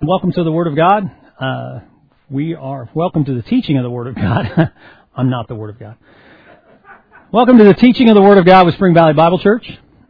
Welcome to the Word of God. Welcome to the teaching of the Word of God. I'm not the Word of God. Welcome to the teaching of the Word of God with Spring Valley Bible Church.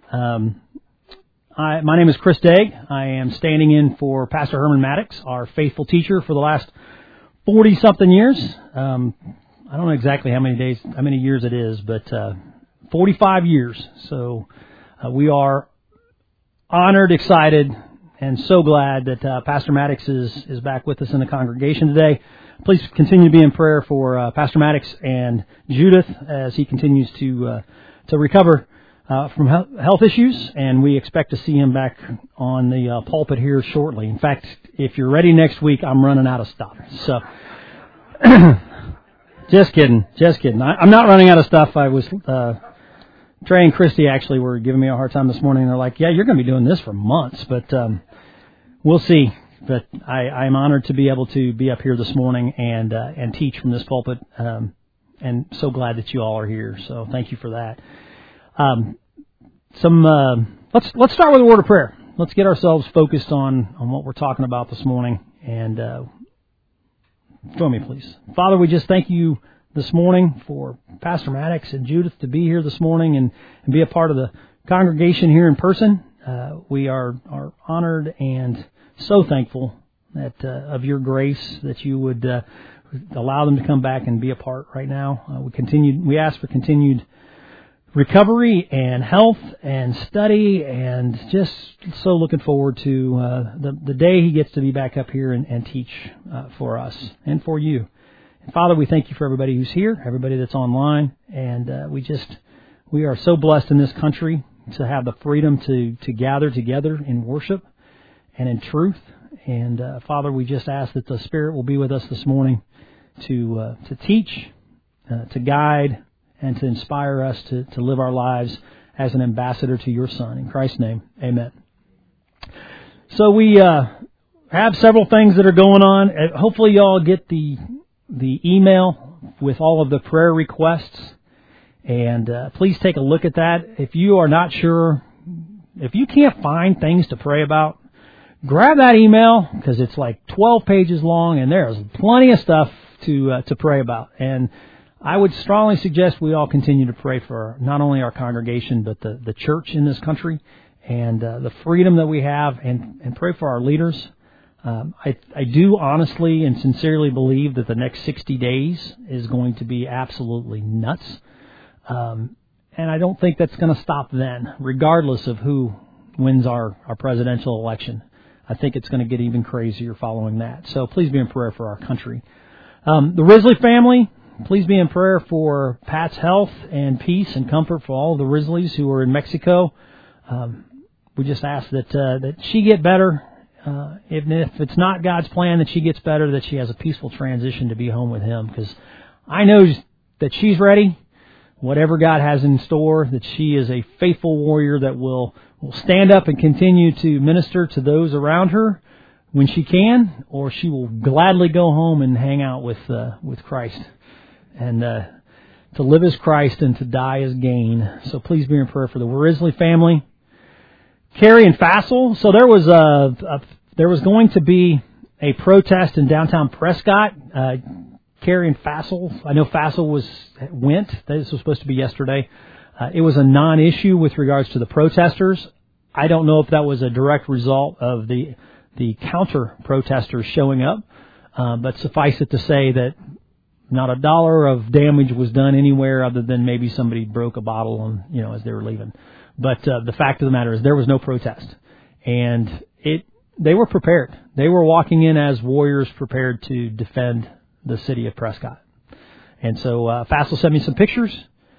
My name is Chris Degg. I am standing in for Pastor Herman Maddox, our faithful teacher for the last 40-something years. I don't know exactly how many years it is, but 45 years. So we are honored, excited, and so glad that Pastor Maddox is back with us in the congregation today. Please continue to be in prayer for Pastor Maddox and Judith as he continues to recover from health issues, and we expect to see him back on the pulpit here shortly. In fact, if you're ready next week, I'm running out of stuff. So, just kidding. I'm not running out of stuff. I was Trey and Christy actually were giving me a hard time this morning. They're like, "Yeah, you're going to be doing this for months," but we'll see. But I'm honored to be able to be up here this morning and teach from this pulpit, and so glad that you all are here. So thank you for that. Let's start with a word of prayer. Let's get ourselves focused on what we're talking about this morning. And join me, please. Father, we just thank you this morning for Pastor Maddox and Judith to be here this morning and be a part of the congregation here in person. We are honored and so thankful that of your grace that you would allow them to come back and be a part right now. We ask for continued recovery and health and study, and just so looking forward to the day he gets to be back up here and teach for us and for you. And Father, we thank you for everybody who's here, everybody that's online, and we are so blessed in this country to have the freedom to gather together in worship and in truth. And Father, we just ask that the Spirit will be with us this morning to teach, to guide, and to inspire us to live our lives as an ambassador to your Son. In Christ's name, amen. So we have several things that are going on. Hopefully you all get the email with all of the prayer requests. And please take a look at that. If you are not sure, if you can't find things to pray about, grab that email, because it's like 12 pages long, and there's plenty of stuff to pray about. And I would strongly suggest we all continue to pray for not only our congregation, but the church in this country and the freedom that we have, and pray for our leaders. I do honestly and sincerely believe that the next 60 days is going to be absolutely nuts. And I don't think that's going to stop then, regardless of who wins our presidential election. I think it's going to get even crazier following that. So please be in prayer for our country. The Risley family, please be in prayer for Pat's health and peace and comfort for all of the Risleys who are in Mexico. We just ask that she get better. If it's not God's plan that she gets better, that she has a peaceful transition to be home with him. Because I know that she's ready. Whatever God has in store, that she is a faithful warrior that will stand up and continue to minister to those around her when she can, or she will gladly go home and hang out with Christ. And to live as Christ and to die as gain. So please be in prayer for the Risley family. Carrie and Fassel. So there was going to be a protest in downtown Prescott. Carrie and Fassel. I know Fassel went. This was supposed to be yesterday. It was a non-issue with regards to the protesters. I don't know if that was a direct result of the counter-protesters showing up, but suffice it to say that not a dollar of damage was done anywhere other than maybe somebody broke a bottle as they were leaving. But the fact of the matter is there was no protest, and they were prepared. They were walking in as warriors prepared to defend the city of Prescott. And so Fassel sent me some pictures.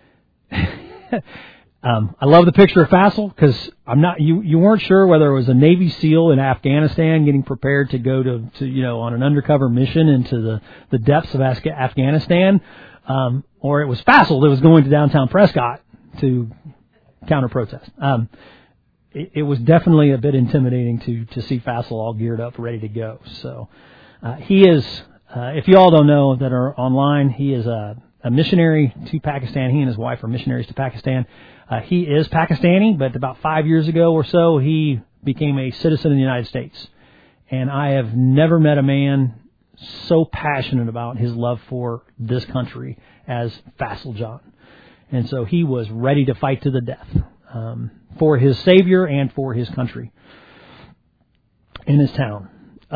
I love the picture of Fassel because you weren't sure whether it was a Navy SEAL in Afghanistan getting prepared to go to on an undercover mission into the depths of Afghanistan, or it was Fassel that was going to downtown Prescott to counter protest. It was definitely a bit intimidating to see Fassel all geared up, ready to go. So he is. If you all don't know that are online, he is a missionary to Pakistan. He and his wife are missionaries to Pakistan. He is Pakistani, but about 5 years ago or so, he became a citizen in the United States. And I have never met a man so passionate about his love for this country as Fassel John. And so he was ready to fight to the death for his Savior and for his country in his town.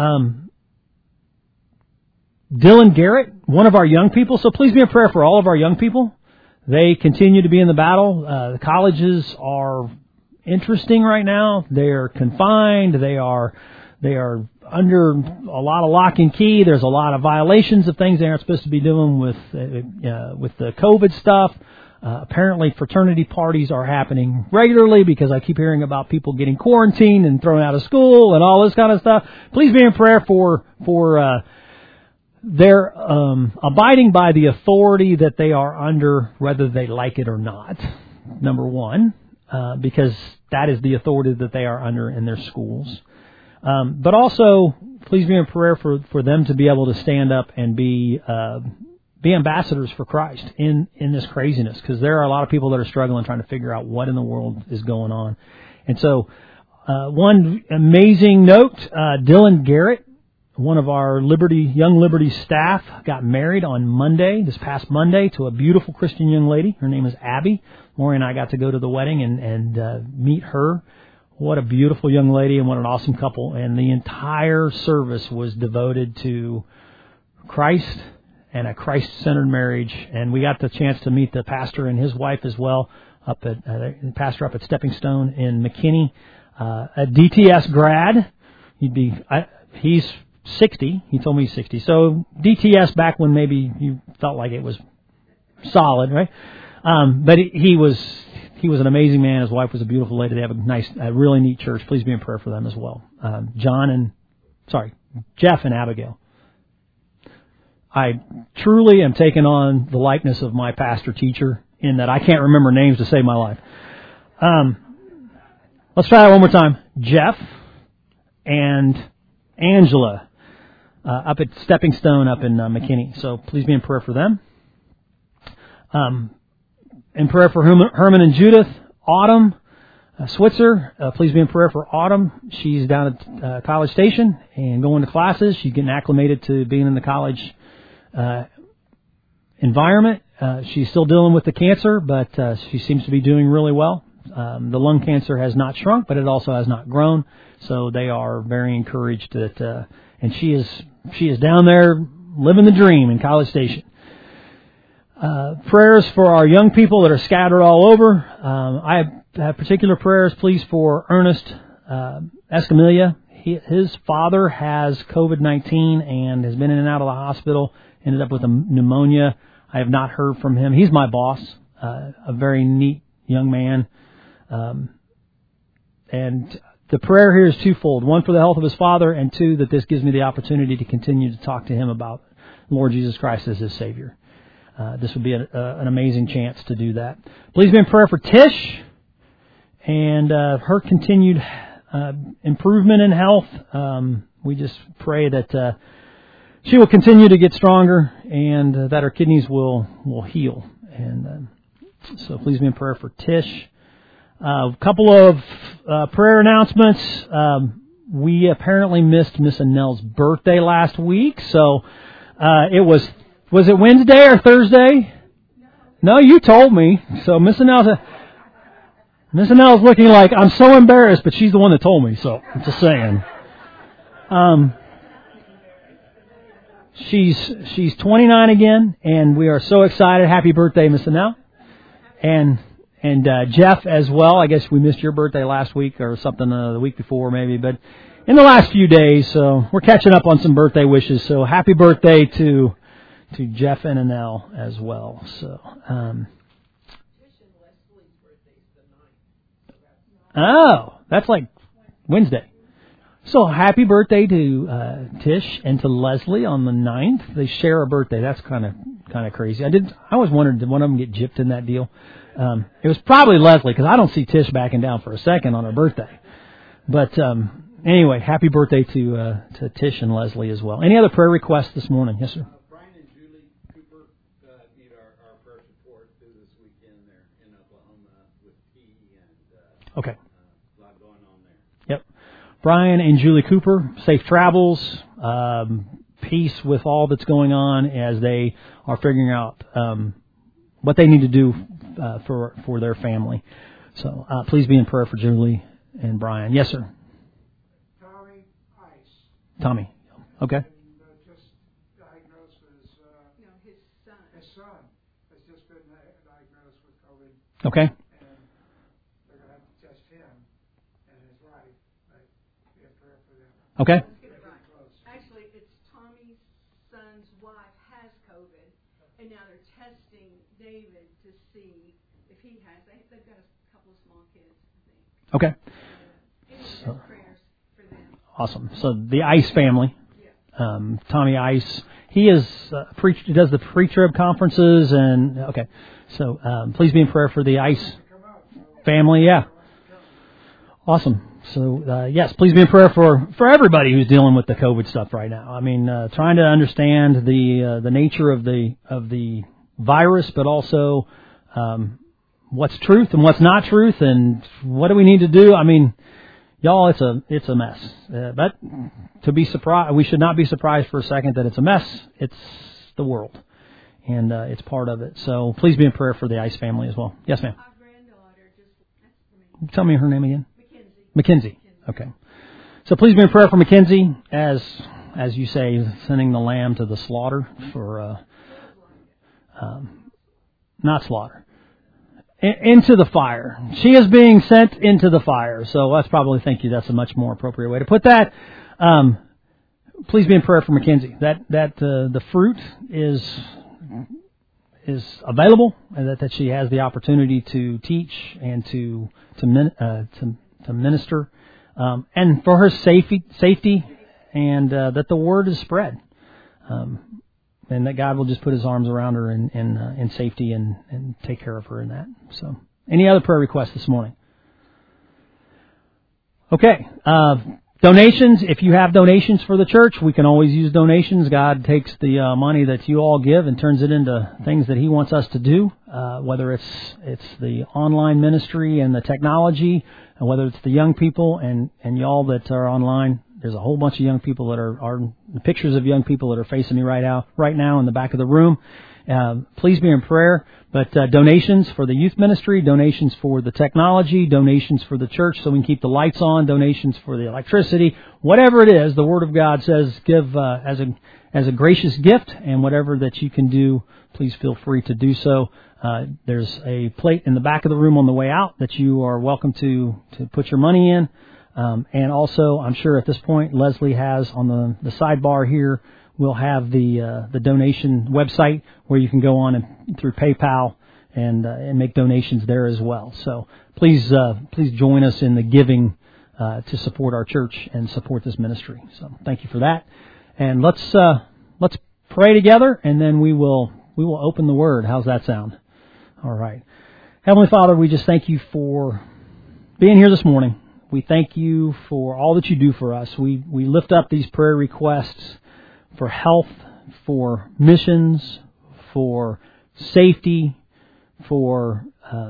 Dylan Garrett, one of our young people. So please be in prayer for all of our young people. They continue to be in the battle. The colleges are interesting right now. They are confined. They are under a lot of lock and key. There's a lot of violations of things they aren't supposed to be doing with the COVID stuff. Apparently fraternity parties are happening regularly because I keep hearing about people getting quarantined and thrown out of school and all this kind of stuff. Please be in prayer for their abiding by the authority that they are under, whether they like it or not. Number one, because that is the authority that they are under in their schools. But also, please be in prayer for them to be able to stand up and be ambassadors for Christ in this craziness, because there are a lot of people that are struggling trying to figure out what in the world is going on. And so, one amazing note, Dylan Garrett, one of our Young Liberty staff, got married on this past Monday, to a beautiful Christian young lady. Her name is Abby. Lori and I got to go to the wedding and meet her. What a beautiful young lady and what an awesome couple. And the entire service was devoted to Christ and a Christ-centered marriage. And we got the chance to meet the pastor and his wife as well, pastor up at Stepping Stone in McKinney, a DTS grad. He's 60. He told me he's 60. So DTS back when maybe you felt like it was solid, right? But he was an amazing man. His wife was a beautiful lady. They have a really neat church. Please be in prayer for them as well. Jeff and Abigail. I truly am taking on the likeness of my pastor teacher in that I can't remember names to save my life. Let's try that one more time. Jeff and Angela up at Stepping Stone up in McKinney. So please be in prayer for them. In prayer for Herman and Judith. Autumn Switzer, please be in prayer for Autumn. She's down at College Station and going to classes. She's getting acclimated to being in the college environment. She's still dealing with the cancer, but she seems to be doing really well. The lung cancer has not shrunk, but it also has not grown. So they are very encouraged that, and she is down there living the dream in College Station. Prayers for our young people that are scattered all over. I have particular prayers, please, for Ernest Escamilla. His father has COVID-19 and has been in and out of the hospital, ended up with a pneumonia. I have not heard from him. He's my boss, a very neat young man. And the prayer here is twofold. One, for the health of his father, and two, that this gives me the opportunity to continue to talk to him about Lord Jesus Christ as his Savior. This would be an amazing chance to do that. Please be in prayer for Tish and her continued improvement in health. We just pray that she will continue to get stronger and that her kidneys will heal. And so please be in prayer for Tish. A couple of prayer announcements. We apparently missed Miss Annelle's birthday last week, so it was it Wednesday or Thursday? No, you told me. So Miss Annelle's looking like, I'm so embarrassed, but she's the one that told me, so I'm just saying. She's 29 again, and we are so excited. Happy birthday, Miss Annelle. And Jeff as well. I guess we missed your birthday last week or something the week before maybe, but in the last few days, so we're catching up on some birthday wishes. So happy birthday to Jeff and Annelle as well. So, that's like Wednesday. So happy birthday to Tish and to Leslie on the 9th. They share a birthday. That's kind of crazy. I always wondered, did one of them get gypped in that deal? It was probably Leslie, because I don't see Tish backing down for a second on her birthday. But anyway, happy birthday to Tish and Leslie as well. Any other prayer requests this morning? Yes, sir. Brian and Julie Cooper need our prayer support through this weekend. They're in Oklahoma with P and okay. A lot going on there. Yep. Brian and Julie Cooper safe travels, peace with all that's going on as they are figuring out what they need to do for their family. So please be in prayer for Julie and Brian. Yes, sir. Tommy Ice. Tommy. Okay. And just diagnosed as his son has just been diagnosed with COVID. Okay. And they're going to have to test him and his wife. But be in prayer for them. Okay. Let's get it right. Actually, it's Tommy's son's wife has COVID, and now they're testing David to see if he has. They've got a couple of small kids, I think. Okay. So, prayers for them. Awesome. So the Ice family, Yeah. Tommy Ice, he is he does the pre-trib conferences, and okay. So please be in prayer for the Ice family. Yeah. Awesome. So yes, please be in prayer for everybody who's dealing with the COVID stuff right now. I mean, trying to understand the nature of the virus, but also what's truth and what's not truth, and what do we need to do. I mean, y'all, it's a mess. But to be surprised, we should not be surprised for a second that it's a mess. It's the world, and it's part of it. So please be in prayer for the Ice family as well. Yes, ma'am. Our granddaughter just, Tell me her name again. Mackenzie. Mackenzie. Okay. So please be in prayer for Mackenzie as you say, sending the lamb to the slaughter for not slaughter. Into the fire. She is being sent into the fire. So let's probably thank you. That's a much more appropriate way to put that. Please be in prayer for Mackenzie. That the fruit is available, and that she has the opportunity to teach and to minister, and for her safety, and that the word is spread. And that God will just put His arms around her in safety and take care of her in that. So, any other prayer requests this morning? Okay. Donations. If you have donations for the church, we can always use donations. God takes the money that you all give and turns it into things that He wants us to do. Whether it's the online ministry and the technology, and whether it's the young people and y'all that are online. There's a whole bunch of young people that are pictures of young people that are facing me right now in the back of the room. Please be in prayer. But donations for the youth ministry, donations for the technology, donations for the church so we can keep the lights on, donations for the electricity, whatever it is, the Word of God says give as a gracious gift, and whatever that you can do, please feel free to do so. There's a plate in the back of the room on the way out that you are welcome to put your money in. And also, I'm sure at this point, Leslie has on the sidebar here, we'll have the donation website where you can go on and through PayPal and make donations there as well. So please join us in the giving to support our church and support this ministry. So thank you for that. And let's pray together, and then we will open the Word. How's that sound? All right. Heavenly Father, we just thank you for being here this morning. We thank you for all that you do for us. We lift up these prayer requests for health, for missions, for safety, for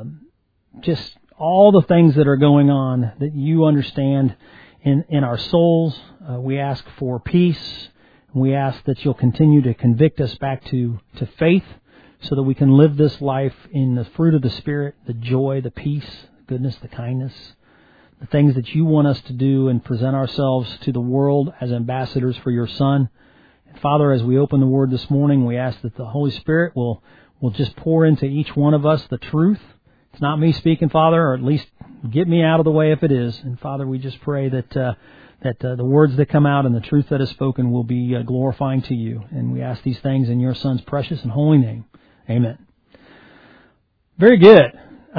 just all the things that are going on that you understand in our souls. We ask for peace. We ask that you'll continue to convict us back to faith so that we can live this life in the fruit of the Spirit, the joy, the peace, the goodness, the kindness, the things that you want us to do, and present ourselves to the world as ambassadors for your Son. And Father, as we open the Word this morning, we ask that the Holy Spirit will just pour into each one of us the truth. It's not me speaking, Father, or at least get me out of the way if it is. And Father, we just pray that the words that come out and the truth that is spoken will be glorifying to you. And we ask these things in your Son's precious and holy name. Amen. Very good.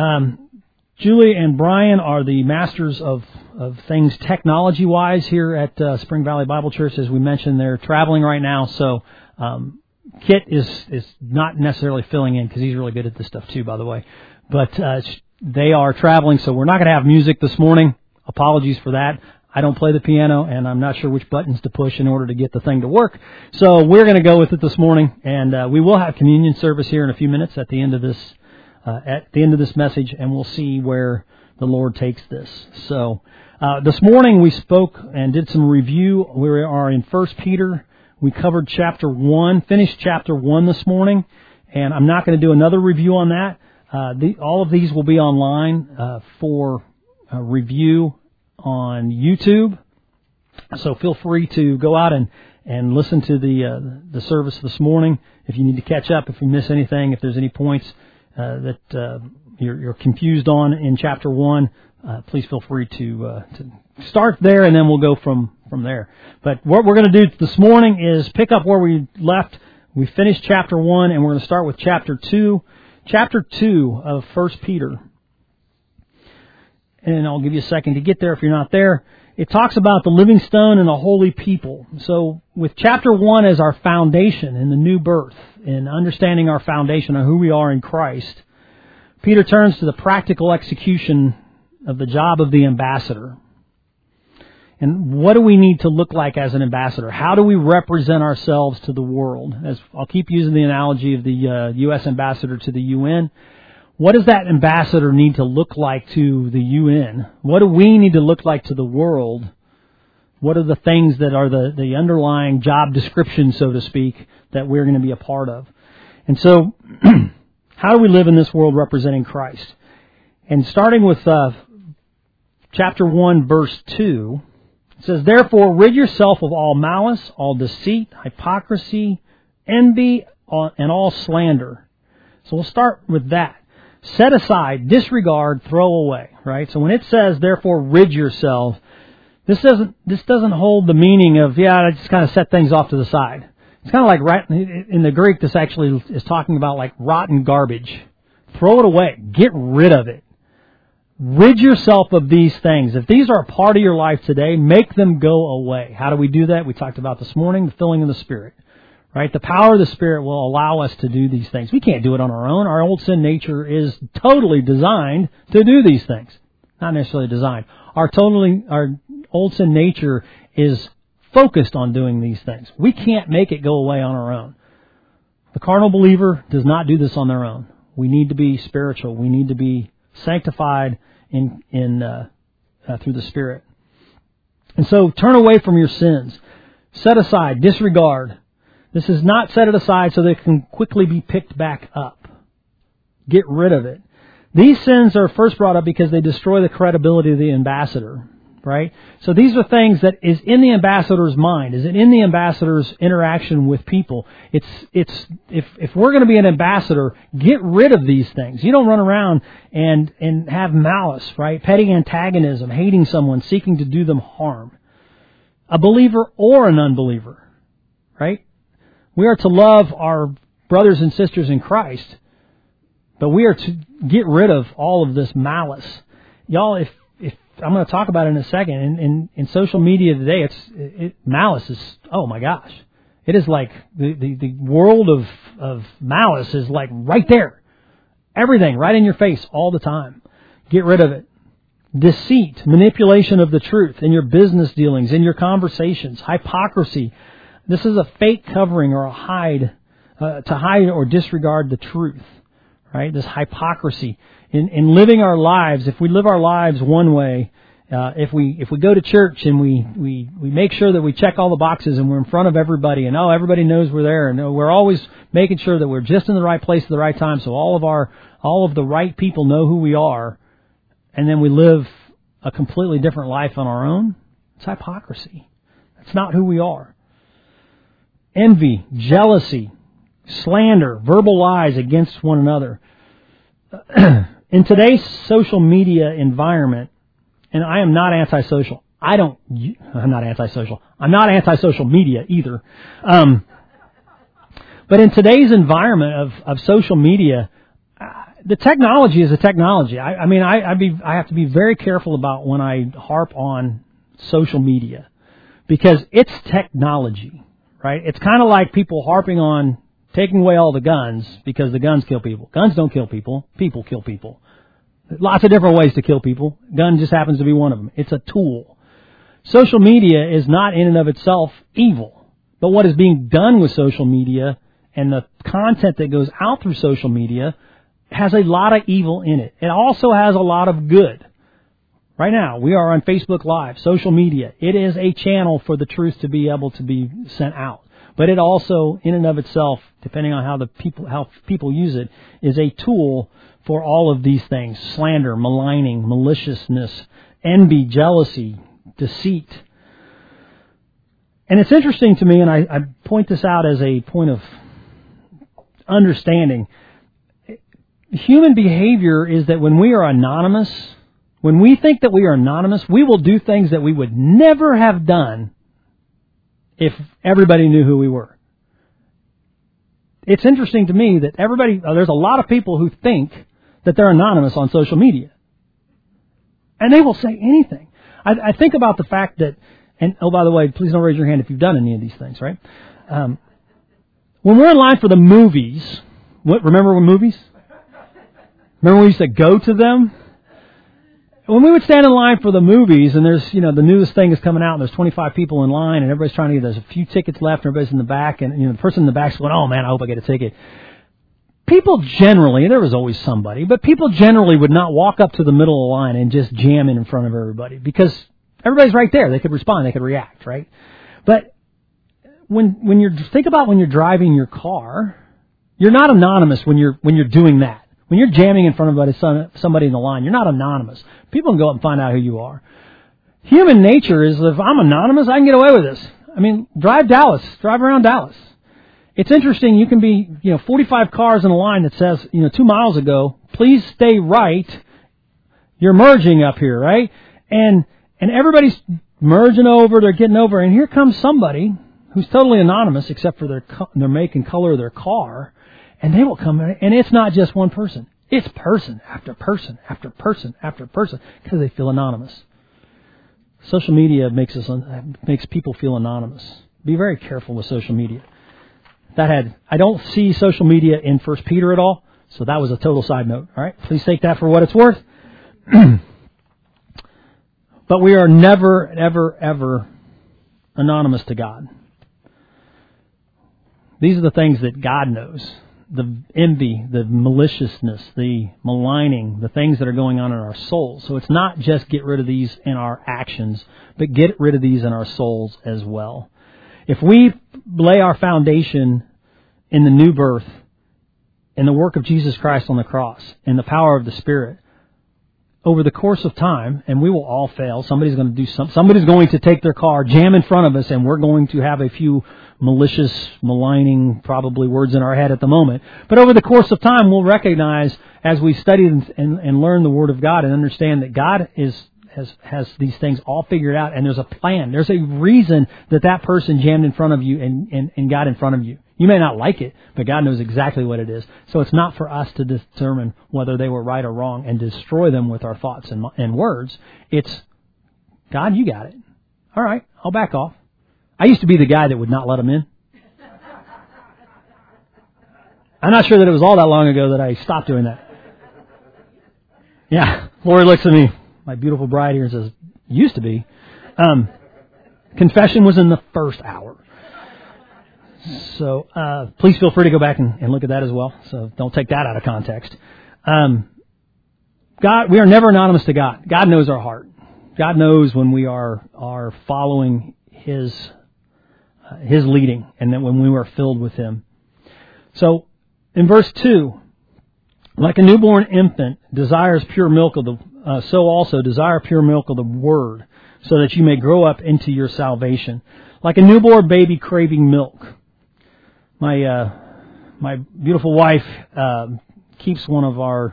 Julie and Brian are the masters of things technology-wise here at Spring Valley Bible Church. As we mentioned, they're traveling right now, so Kit is not necessarily filling in because he's really good at this stuff too, by the way. But they are traveling, so we're not going to have music this morning. Apologies for that. I don't play the piano, and I'm not sure which buttons to push in order to get the thing to work. So we're going to go with it this morning, and we will have communion service here in a few minutes at the end of this message, and we'll see where the Lord takes this. So this morning we spoke and did some review. We are in 1 Peter. We covered chapter 1, finished chapter 1 this morning, and I'm not going to do another review on that. All of these will be online for review on YouTube. So feel free to go out and listen to the service this morning. If you need to catch up, if you miss anything, if there's any points that you're confused on in chapter 1, please feel free to start there, and then we'll go from there. But what we're going to do this morning is pick up where we left. We finished chapter 1, and we're going to start with chapter 2. Chapter 2 of 1 Peter. And I'll give you a second to get there if you're not there. It talks about the living stone and the holy people. So with chapter 1 as our foundation in the new birth, in understanding our foundation of who we are in Christ, Peter turns to the practical execution of the job of the ambassador. And what do we need to look like as an ambassador? How do we represent ourselves to the world? As I'll keep using the analogy of the U.S. ambassador to the UN. What does that ambassador need to look like to the UN? What do we need to look like to the world? What are the things that are the underlying job description, so to speak, that we're going to be a part of? And so, how do we live in this world representing Christ? And starting with chapter 1, verse 2, it says, "Therefore rid yourself of all malice, all deceit, hypocrisy, envy, and all slander." So we'll start with that. Set aside, disregard, throw away, right? So when it says, therefore rid yourself, this doesn't hold the meaning of, I just kind of set things off to the side. It's kind of like, right, in the Greek, this actually is talking about like rotten garbage. Throw it away. Get rid of it. Rid yourself of these things. If these are a part of your life today, make them go away. How do we do that? We talked about this morning, the filling of the Spirit. Right? The power of the Spirit will allow us to do these things. We can't do it on our own. Our old sin nature is totally designed to do these things. Not necessarily designed. Our old sin nature is focused on doing these things. We can't make it go away on our own. The carnal believer does not do this on their own. We need to be spiritual. We need to be sanctified through the Spirit. And so turn away from your sins. Set aside, disregard. This is not set it aside so that it can quickly be picked back up. Get rid of it. These sins are first brought up because they destroy the credibility of the ambassador, right? So these are things that is in the ambassador's mind. Is it in the ambassador's interaction with people? If we're going to be an ambassador, get rid of these things. You don't run around and have malice, right? Petty antagonism, hating someone, seeking to do them harm. A believer or an unbeliever, right? We are to love our brothers and sisters in Christ, but we are to get rid of all of this malice. Y'all, if I'm going to talk about it in a second, in social media today, malice is, oh my gosh. It is like the world of malice is like right there. Everything right in your face all the time. Get rid of it. Deceit, manipulation of the truth in your business dealings, in your conversations, hypocrisy. This is a fake covering or a hide, to hide or disregard the truth, right? This hypocrisy. In living our lives, if we live our lives one way, if we go to church and we make sure that we check all the boxes and we're in front of everybody and everybody knows we're there and we're always making sure that we're just in the right place at the right time so all of the right people know who we are, and then we live a completely different life on our own, it's hypocrisy. That's not who we are. Envy, jealousy, slander, verbal lies against one another. In today's social media environment, and I am not antisocial. I'm not antisocial. I'm not anti-social media either. But in today's environment of social media, the technology is a technology. I have to be very careful about when I harp on social media because it's technology. Right? It's kind of like people harping on taking away all the guns because the guns kill people. Guns don't kill people. People kill people. Lots of different ways to kill people. Gun just happens to be one of them. It's a tool. Social media is not in and of itself evil. But what is being done with social media and the content that goes out through social media has a lot of evil in it. It also has a lot of good. Right now, we are on Facebook Live, social media. It is a channel for the truth to be able to be sent out. But it also, in and of itself, depending on how people use it, is a tool for all of these things: slander, maligning, maliciousness, envy, jealousy, deceit. And it's interesting to me, and I point this out as a point of understanding. Human behavior is that when we are anonymous, when we think that we are anonymous, we will do things that we would never have done if everybody knew who we were. It's interesting to me that there's a lot of people who think that they're anonymous on social media. And they will say anything. I think about the fact that, and oh, by the way, please don't raise your hand if you've done any of these things, right? When we're in line for the movies, remember movies? Remember we used to go to them? When we would stand in line for the movies, and there's, the newest thing is coming out, and there's 25 people in line, and everybody's trying to get, there's a few tickets left, and everybody's in the back, and, the person in the back's going, oh man, I hope I get a ticket. People generally, there was always somebody, but people generally would not walk up to the middle of the line and just jam in front of everybody, because everybody's right there. They could respond, they could react, right? But when you're driving your car, you're not anonymous when you're doing that. When you're jamming in front of somebody in the line, you're not anonymous. People can go up and find out who you are. Human nature is, if I'm anonymous, I can get away with this. I mean, drive around Dallas. It's interesting, you can be, 45 cars in a line that says, 2 miles ago, please stay right. You're merging up here, right? And everybody's merging over, they're getting over, and here comes somebody who's totally anonymous except for their make and color of their car. And they will come in, and it's not just one person. It's person after person after person after person, because they feel anonymous. Social media makes people feel anonymous. Be very careful with social media. I don't see social media in 1 Peter at all, so that was a total side note. All right, please take that for what it's worth. But we are never, ever, ever anonymous to God. These are the things that God knows. The envy, the maliciousness, the maligning, the things that are going on in our souls. So it's not just get rid of these in our actions, but get rid of these in our souls as well. If we lay our foundation in the new birth, in the work of Jesus Christ on the cross, in the power of the Spirit, over the course of time, and we will all fail. Somebody's going to do somebody's going to take their car, jam in front of us, and we're going to have a few malicious, maligning, probably words in our head at the moment. But over the course of time, we'll recognize, as we study and learn the Word of God and understand that God has these things all figured out, and there's a plan. There's a reason that person jammed in front of you and got in front of you. You may not like it, but God knows exactly what it is. So it's not for us to determine whether they were right or wrong and destroy them with our thoughts and words. It's, God, you got it. All right, I'll back off. I used to be the guy that would not let them in. I'm not sure that it was all that long ago that I stopped doing that. Yeah, Lori looks at me, my beautiful bride here, and says, used to be. Confession was in the first hour. So please feel free to go back and look at that as well. So don't take that out of context. God, we are never anonymous to God. God knows our heart. God knows when we are following His leading, and then when we are filled with Him. So in verse 2, like a newborn infant desires pure milk of so also desire pure milk of the Word, so that you may grow up into your salvation. Like a newborn baby craving milk. My beautiful wife keeps one of our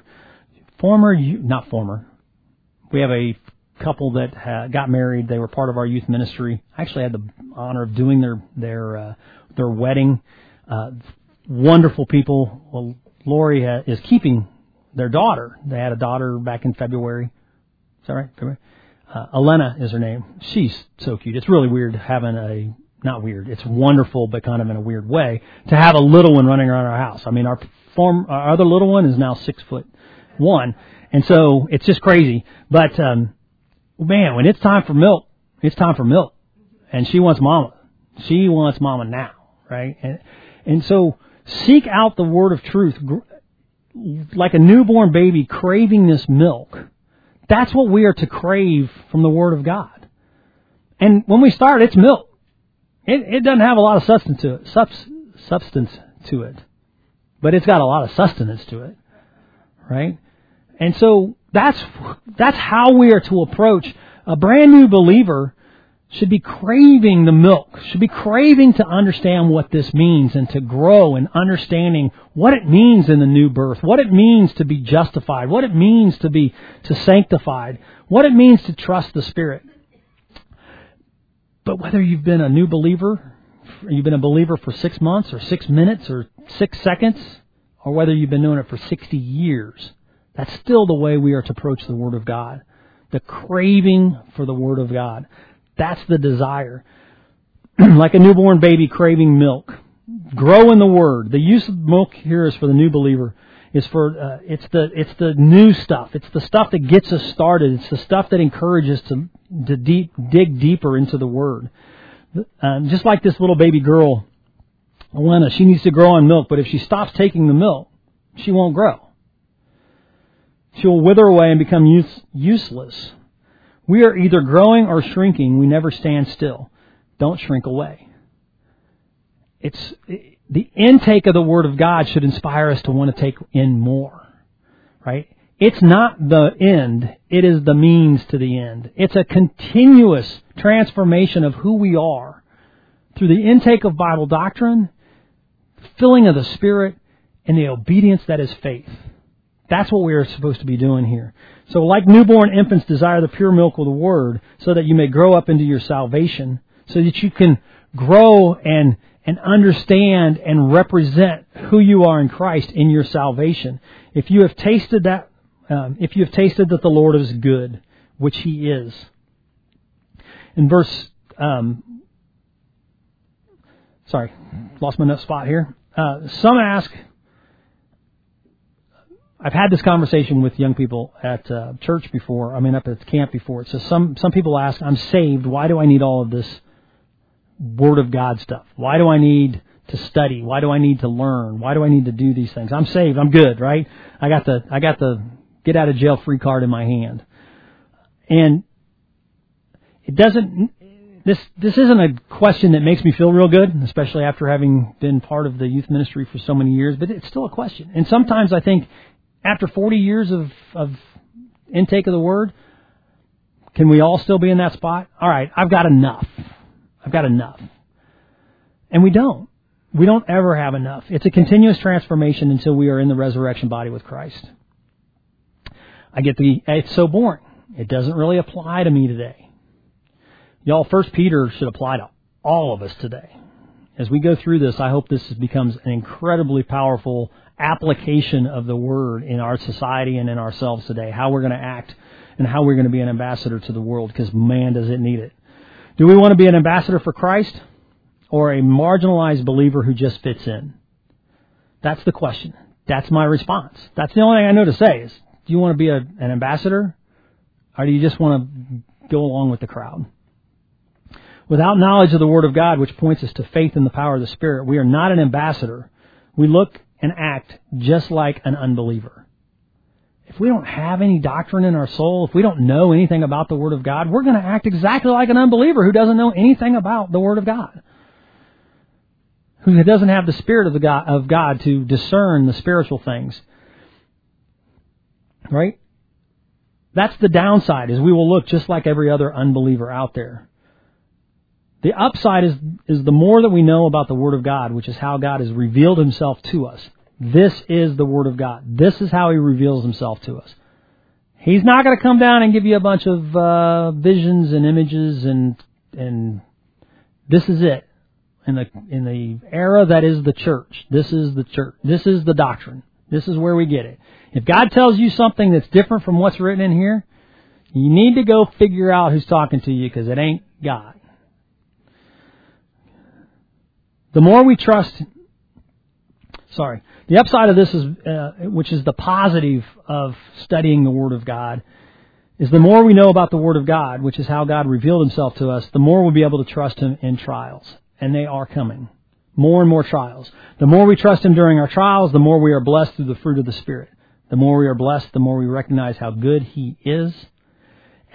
we have a couple that got married. They were part of our youth ministry. I actually had the honor of doing their wedding. Wonderful people. Well, Lori is keeping their daughter. They had a daughter back in February. Is that right? February? Elena is her name. She's so cute. It's really weird having not weird. It's wonderful, but kind of in a weird way, to have a little one running around our house. I mean, our other little one is now 6'1", and so it's just crazy. But man, when it's time for milk, it's time for milk, and she wants mama. She wants mama now, right? And so seek out the word of truth, like a newborn baby craving this milk. That's what we are to crave from the Word of God. And when we start, it's milk. It doesn't have a lot of substance to it. But it's got a lot of sustenance to it. Right? And so that's how we are to approach a brand new believer. Should be craving the milk, should be craving to understand what this means and to grow in understanding what it means in the new birth, what it means to be justified, what it means to be sanctified, what it means to trust the Spirit. But whether you've been a new believer, you've been a believer for 6 months or 6 minutes or 6 seconds, or whether you've been doing it for 60 years, that's still the way we are to approach the Word of God. The craving for the Word of God. That's the desire. Like a newborn baby craving milk. Grow in the Word. The use of milk here is for the new believer. It's it's the new stuff. It's the stuff that gets us started. It's the stuff that encourages to dig deeper into the Word. Just like this little baby girl, Elena, she needs to grow on milk, but if she stops taking the milk, she won't grow. She will wither away and become useless. We are either growing or shrinking. We never stand still. Don't shrink away. The intake of the Word of God should inspire us to want to take in more. Right? It's not the end. It is the means to the end. It's a continuous transformation of who we are through the intake of Bible doctrine, filling of the Spirit, and the obedience that is faith. That's what we are supposed to be doing here. So like newborn infants desire the pure milk of the Word so that you may grow up into your salvation, so that you can grow and understand and represent who you are in Christ in your salvation. If you have tasted that the Lord is good, which He is. In verse, lost my spot here. Some ask, I've had this conversation with young people at church before. Up at camp before. So some people ask, I'm saved. Why do I need all of this Word of God stuff? Why do I need to study? Why do I need to learn? Why do I need to do these things? I'm saved. I'm good, right? I got the get out of jail free card in my hand. And it doesn't. This isn't a question that makes me feel real good, especially after having been part of the youth ministry for so many years. But it's still a question. And sometimes I think, after 40 years of intake of the Word, can we all still be in that spot? All right, I've got enough. And we don't. We don't ever have enough. It's a continuous transformation until we are in the resurrection body with Christ. It's so boring. It doesn't really apply to me today. Y'all, 1 Peter should apply to all of us today. As we go through this, I hope this becomes an incredibly powerful application of the Word in our society and in ourselves today, how we're going to act and how we're going to be an ambassador to the world, because man, does it need it. Do we want to be an ambassador for Christ or a marginalized believer who just fits in? That's the question. That's my response. That's the only thing I know to say is, do you want to be an ambassador, or do you just want to go along with the crowd? Without knowledge of the Word of God, which points us to faith in the power of the Spirit, we are not an ambassador. We look and act just like an unbeliever. If we don't have any doctrine in our soul, if we don't know anything about the Word of God, we're going to act exactly like an unbeliever who doesn't know anything about the Word of God, who doesn't have the Spirit of God to discern the spiritual things. Right? That's the downside, is we will look just like every other unbeliever out there. The upside is the more that we know about the Word of God, which is how God has revealed Himself to us. This is the Word of God. This is how He reveals Himself to us. He's not going to come down and give you a bunch of visions and images and this is it. In the era that is the church, this is the church. This is the doctrine. This is where we get it. If God tells you something that's different from what's written in here, you need to go figure out who's talking to you, because it ain't God. The more we trust, the upside of this is, which is the positive of studying the Word of God, is the more we know about the Word of God, which is how God revealed Himself to us, the more we'll be able to trust Him in trials. And they are coming. More and more trials. The more we trust Him during our trials, the more we are blessed through the fruit of the Spirit. The more we are blessed, the more we recognize how good He is,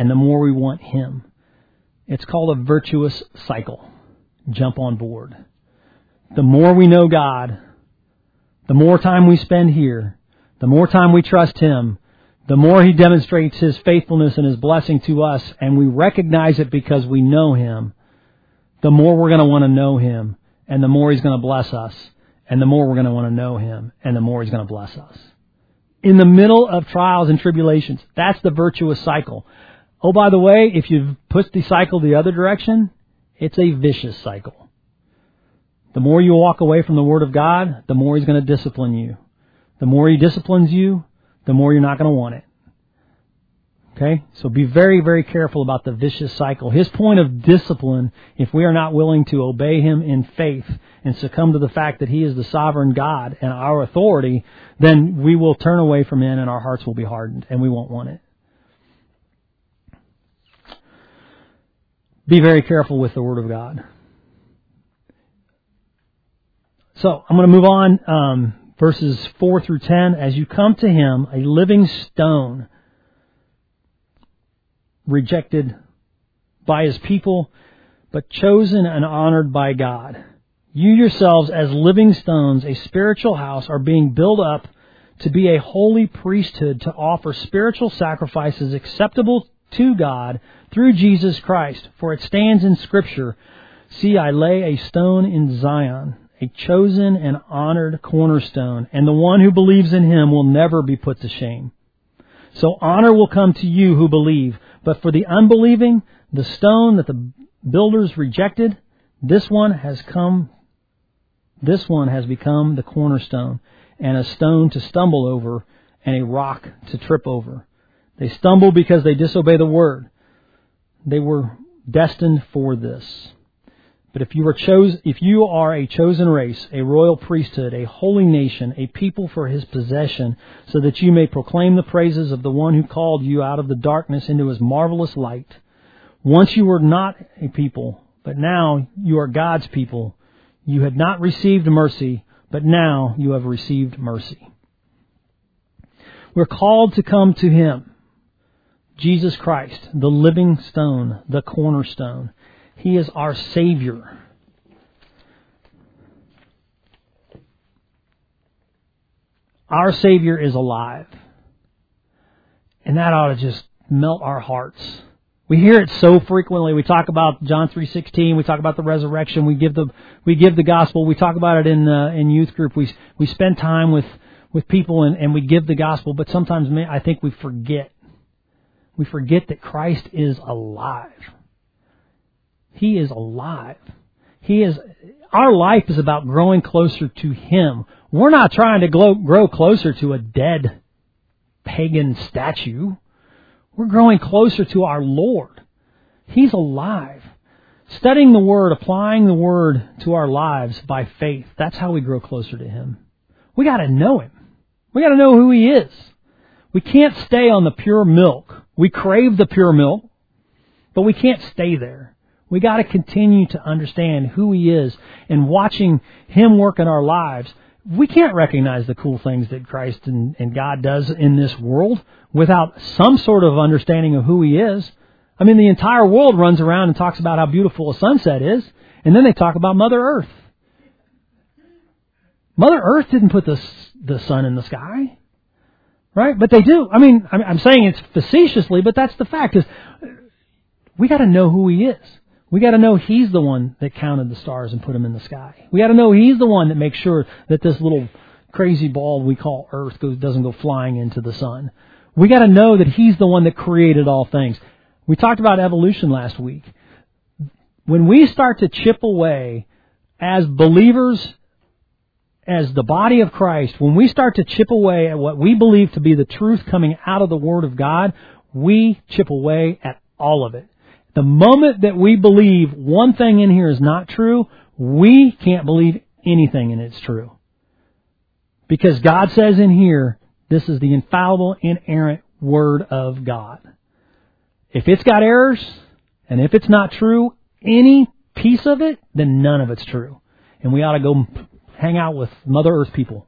and the more we want Him. It's called a virtuous cycle. Jump on board. The more we know God, the more time we spend here, the more time we trust Him, the more He demonstrates His faithfulness and His blessing to us, and we recognize it because we know Him, the more we're going to want to know Him, and the more He's going to bless us, and the more we're going to want to know Him, and the more He's going to bless us. In the middle of trials and tribulations, that's the virtuous cycle. Oh, by the way, if you put the cycle the other direction, it's a vicious cycle. The more you walk away from the Word of God, the more He's going to discipline you. The more He disciplines you, the more you're not going to want it. Okay? So be very, very careful about the vicious cycle. His point of discipline, if we are not willing to obey Him in faith and succumb to the fact that He is the sovereign God and our authority, then we will turn away from Him and our hearts will be hardened and we won't want it. Be very careful with the Word of God. So, I'm going to move on, verses 4 through 10. As you come to Him, a living stone, rejected by His people, but chosen and honored by God. You yourselves, as living stones, a spiritual house, are being built up to be a holy priesthood, to offer spiritual sacrifices acceptable to God through Jesus Christ. For it stands in Scripture, "See, I lay a stone in Zion, a chosen and honored cornerstone, and the one who believes in Him will never be put to shame." So honor will come to you who believe. But for the unbelieving, the stone that the builders rejected, this one has become the cornerstone, and a stone to stumble over, and a rock to trip over. They stumble because they disobey the word. They were destined for this. But if you are a chosen race, a royal priesthood, a holy nation, a people for His possession, so that you may proclaim the praises of the one who called you out of the darkness into His marvelous light. Once you were not a people, but now you are God's people. You had not received mercy, but now you have received mercy. We're called to come to Him, Jesus Christ, the living stone, the cornerstone. He is our Savior. Our Savior is alive. And that ought to just melt our hearts. We hear it so frequently. We talk about John 3:16. We talk about the resurrection. We give the gospel. We talk about it in youth group. We spend time with people and we give the gospel. But sometimes I think we forget. We forget that Christ is alive. He is alive. Our life is about growing closer to Him. We're not trying to grow closer to a dead pagan statue. We're growing closer to our Lord. He's alive. Studying the Word, applying the Word to our lives by faith. That's how we grow closer to Him. We got to know Him. We got to know who He is. We can't stay on the pure milk. We crave the pure milk, but we can't stay there. We got to continue to understand who He is, and watching Him work in our lives. We can't recognize the cool things that Christ and God does in this world without some sort of understanding of who He is. I mean, the entire world runs around and talks about how beautiful a sunset is, and then they talk about Mother Earth. Mother Earth didn't put the sun in the sky, right? But they do. I mean, I'm saying it's facetiously, but that's the fact. Is we got to know who He is. We got to know He's the one that counted the stars and put them in the sky. We got to know He's the one that makes sure that this little crazy ball we call Earth doesn't go flying into the sun. We got to know that He's the one that created all things. We talked about evolution last week. When we start to chip away as believers, as the body of Christ, when we start to chip away at what we believe to be the truth coming out of the Word of God, we chip away at all of it. The moment that we believe one thing in here is not true, we can't believe anything in it's true. Because God says in here, this is the infallible, inerrant Word of God. If it's got errors, and if it's not true, any piece of it, then none of it's true. And we ought to go hang out with Mother Earth people.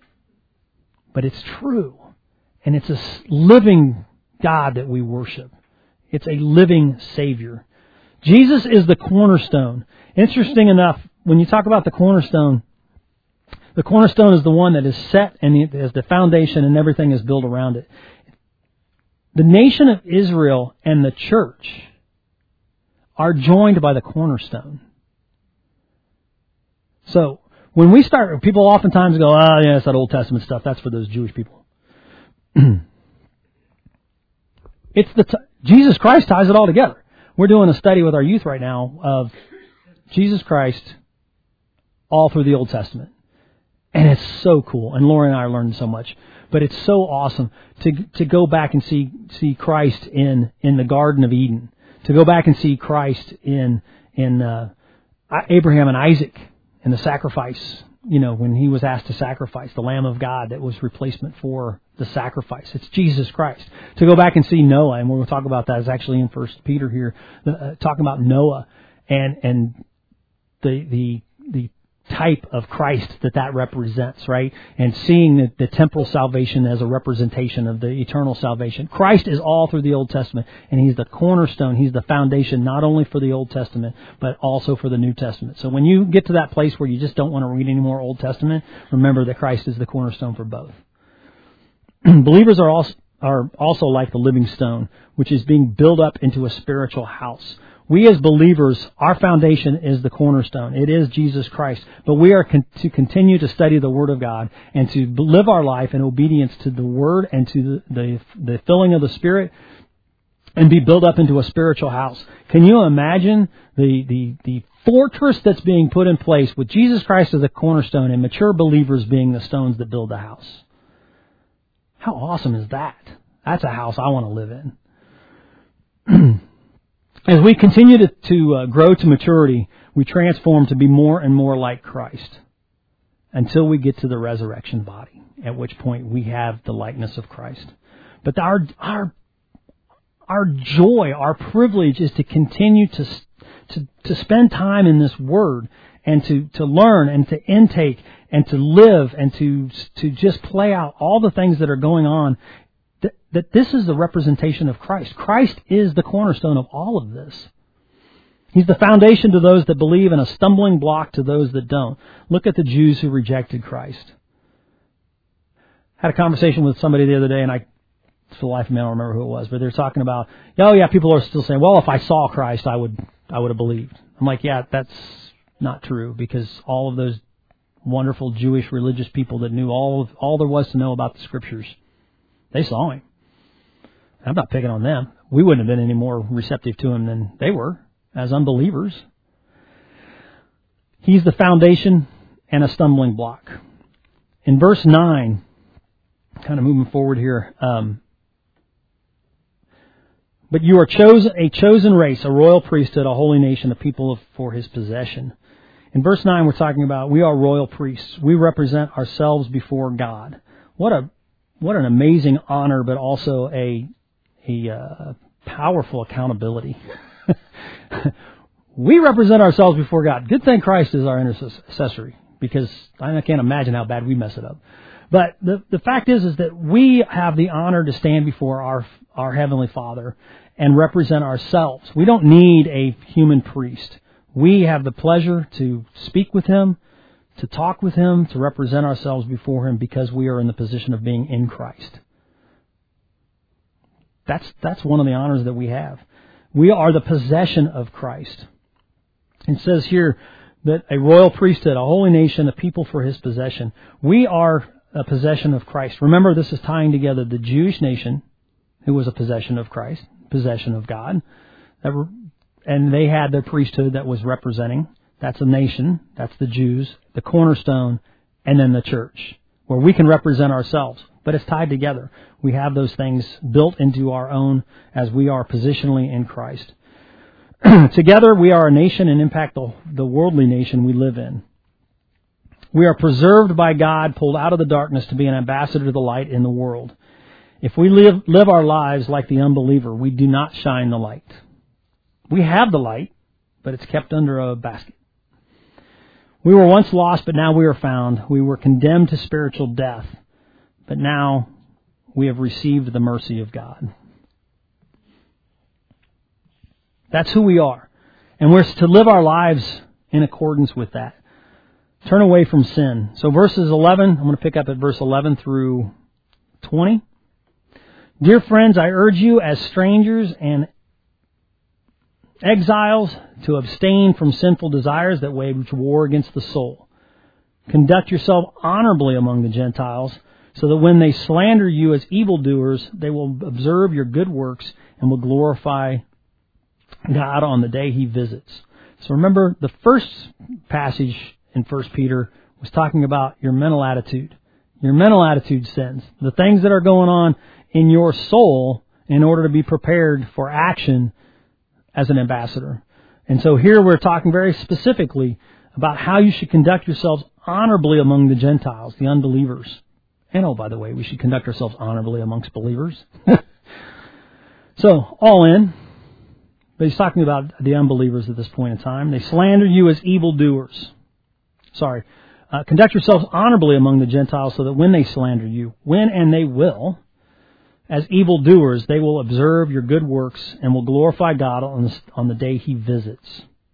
But it's true. And it's a living God that we worship. It's a living Savior. Jesus is the cornerstone. Interesting enough, when you talk about the cornerstone is the one that is set and it is the foundation and everything is built around it. The nation of Israel and the church are joined by the cornerstone. So, when we start, people oftentimes go, oh yeah, it's that Old Testament stuff. That's for those Jewish people. Jesus Christ ties it all together. We're doing a study with our youth right now of Jesus Christ all through the Old Testament. And it's so cool. And Laura and I learned so much. But it's so awesome to go back and see Christ in the Garden of Eden. To go back and see Christ in Abraham and Isaac and the sacrifice. You know, when he was asked to sacrifice the Lamb of God that was replacement for the sacrifice. It's Jesus Christ. To go back and see Noah, and we'll talk about that, is actually in 1 Peter here, talking about Noah and the type of Christ that represents, right? And seeing the temporal salvation as a representation of the eternal salvation. Christ is all through the Old Testament, and He's the cornerstone. He's the foundation not only for the Old Testament, but also for the New Testament. So when you get to that place where you just don't want to read any more Old Testament, remember that Christ is the cornerstone for both. Believers are also like the living stone, which is being built up into a spiritual house. We as believers, our foundation is the cornerstone. It is Jesus Christ. But we are to continue to study the Word of God and to live our life in obedience to the Word and to the filling of the Spirit and be built up into a spiritual house. Can you imagine the fortress that's being put in place with Jesus Christ as the cornerstone and mature believers being the stones that build the house? How awesome is that? That's a house I want to live in. As we continue to grow to maturity, we transform to be more and more like Christ until we get to the resurrection body, at which point we have the likeness of Christ. But our joy, our privilege is to continue to spend time in this Word and to learn and to intake and to live and to just play out all the things that are going on. That this is the representation of Christ. Christ is the cornerstone of all of this. He's the foundation to those that believe and a stumbling block to those that don't. Look at the Jews who rejected Christ. I had a conversation with somebody the other day, and for the life of me, I don't remember who it was, but they're talking about, people are still saying, well, if I saw Christ, I would have believed. I'm like, yeah, that's not true, because all of those wonderful Jewish religious people that knew all there was to know about the Scriptures, they saw Him. I'm not picking on them. We wouldn't have been any more receptive to Him than they were as unbelievers. He's the foundation and a stumbling block. In verse 9, kind of moving forward here, but you are a chosen race, a royal priesthood, a holy nation, a people for His possession. In verse 9, we're talking about we are royal priests. We represent ourselves before God. What an amazing honor, but also a powerful accountability. We represent ourselves before God. Good thing Christ is our intercessory, because I can't imagine how bad we mess it up. But the fact is that we have the honor to stand before our Heavenly Father and represent ourselves. We don't need a human priest. We have the pleasure to speak with Him, to talk with Him, to represent ourselves before Him, because we are in the position of being in Christ. That's one of the honors that we have. We are the possession of Christ. It says here that a royal priesthood, a holy nation, a people for His possession. We are a possession of Christ. Remember, this is tying together the Jewish nation, who was a possession of Christ, possession of God, and they had their priesthood that was representing. That's a nation. That's the Jews, the cornerstone, and then the church, where we can represent ourselves. But it's tied together. We have those things built into our own as we are positionally in Christ. Together, we are a nation and impact the worldly nation we live in. We are preserved by God, pulled out of the darkness to be an ambassador to the light in the world. If we live our lives like the unbeliever, we do not shine the light. We have the light, but it's kept under a basket. We were once lost, but now we are found. We were condemned to spiritual death, but now we have received the mercy of God. That's who we are. And we're to live our lives in accordance with that. Turn away from sin. So verses 11, I'm going to pick up at verse 11 through 20. Dear friends, I urge you as strangers and exiles to abstain from sinful desires that wage war against the soul. Conduct yourself honorably among the Gentiles, so that when they slander you as evildoers, they will observe your good works and will glorify God on the day He visits. So remember, the first passage in 1 Peter was talking about your mental attitude. Your mental attitude sins. The things that are going on in your soul in order to be prepared for action as an ambassador. And so here we're talking very specifically about how you should conduct yourselves honorably among the Gentiles, the unbelievers. And oh, by the way, we should conduct ourselves honorably amongst believers. So, all in. But he's talking about the unbelievers at this point in time. They slander you as evildoers. Conduct yourselves honorably among the Gentiles so that when they slander you, and they will, as evildoers, they will observe your good works and will glorify God on the day He visits.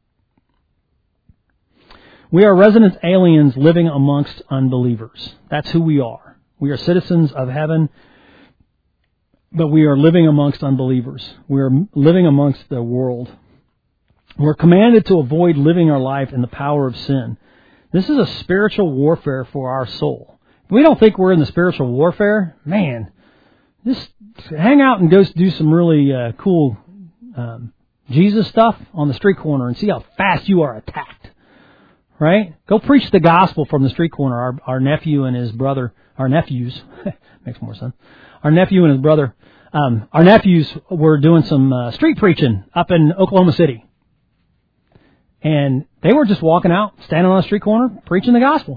We are resident aliens living amongst unbelievers. That's who we are. We are citizens of heaven, but we are living amongst unbelievers. We are living amongst the world. We're commanded to avoid living our life in the power of sin. This is a spiritual warfare for our soul. If we don't think we're in the spiritual warfare, man, just hang out and go do some really cool Jesus stuff on the street corner and see how fast you are attacked. Right? Go preach the gospel from the street corner. Our nephew and his brother, our nephews, makes more sense. Our nephew and his brother, our nephews were doing some street preaching up in Oklahoma City. And they were just walking out, standing on a street corner, preaching the gospel.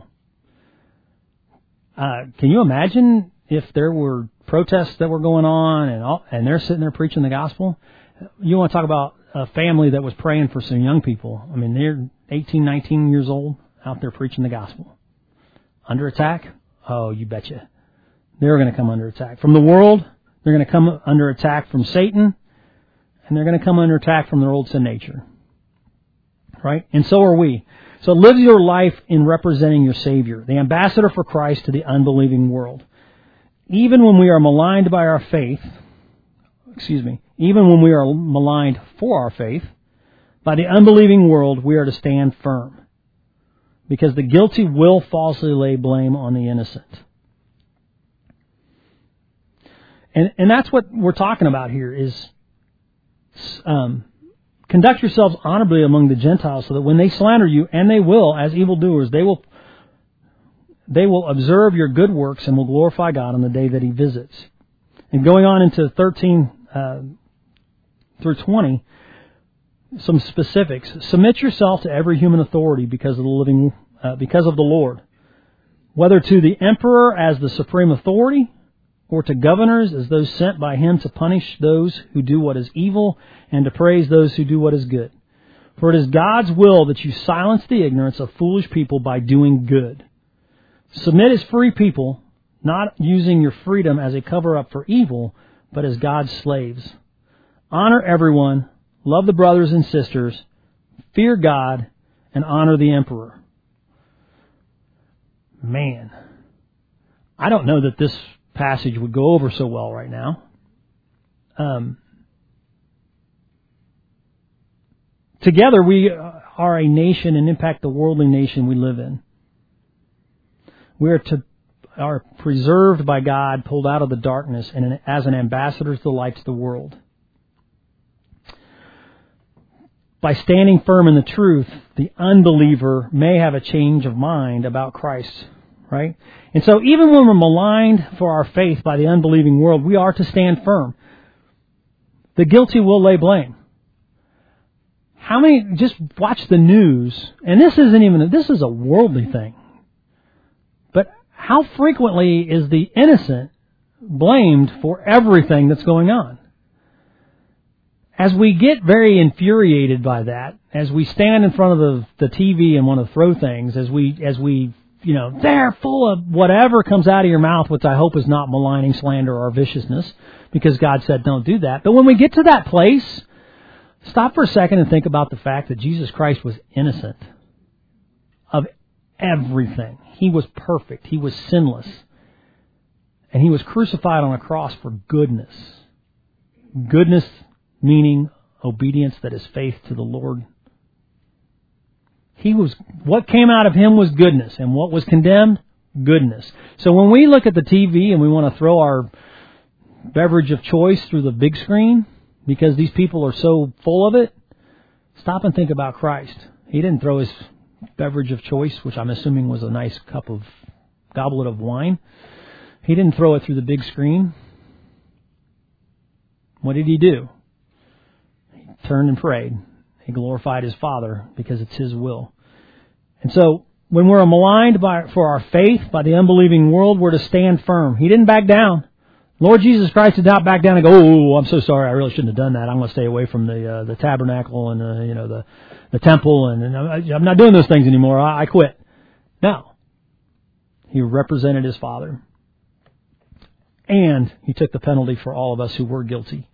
Can you imagine if there were protests that were going on and they're sitting there preaching the gospel? You want to talk about a family that was praying for some young people. I mean, they're 18, 19 years old out there preaching the gospel. Under attack? Oh, you betcha. They're going to come under attack. From the world, they're going to come under attack from Satan, and they're going to come under attack from their old sin nature. Right? And so are we. So live your life in representing your Savior, the ambassador for Christ to the unbelieving world. Even when we are maligned by our faith, even when we are maligned for our faith, by the unbelieving world, we are to stand firm. Because the guilty will falsely lay blame on the innocent. And that's what we're talking about here is conduct yourselves honorably among the Gentiles so that when they slander you, and they will, as evildoers, they will observe your good works and will glorify God on the day that He visits. And going on into 13 through 20, some specifics. Submit yourself to every human authority because of the Lord, whether to the emperor as the supreme authority, or to governors as those sent by him to punish those who do what is evil and to praise those who do what is good. For it is God's will that you silence the ignorance of foolish people by doing good. Submit as free people, not using your freedom as a cover-up for evil, but as God's slaves. Honor everyone, love the brothers and sisters, fear God, and honor the emperor. Man, I don't know that this passage would go over so well right now. Together we are a nation and impact the worldly nation we live in. We are preserved by God, pulled out of the darkness, and as an ambassador to the light to the world. By standing firm in the truth, the unbeliever may have a change of mind about Christ. Right? And so even when we're maligned for our faith by the unbelieving world, we are to stand firm. The guilty will lay blame. How many, just watch the news, and this is a worldly thing. But how frequently is the innocent blamed for everything that's going on? As we get very infuriated by that, as we stand in front of the TV and want to throw things, as we they're full of whatever comes out of your mouth, which I hope is not maligning, slander, or viciousness, because God said don't do that. But when we get to that place, Stop for a second and think about the fact that Jesus Christ was innocent of everything. He was perfect. He was sinless. And He was crucified on a cross for goodness. Goodness meaning obedience that is faith to the Lord. What came out of Him was goodness. And what was condemned? Goodness. So when we look at the TV and we want to throw our beverage of choice through the big screen because these people are so full of it, stop and think about Christ. He didn't throw His beverage of choice, which I'm assuming was a nice goblet of wine. He didn't throw it through the big screen. What did He do? He turned and prayed. He glorified His Father because it's His will. And so when we're maligned for our faith by the unbelieving world, we're to stand firm. He didn't back down. Lord Jesus Christ did not back down and go, "Oh, I'm so sorry, I really shouldn't have done that. I'm going to stay away from the tabernacle and the temple, and I'm not doing those things anymore. I quit." No. He represented His Father. And He took the penalty for all of us who were guilty.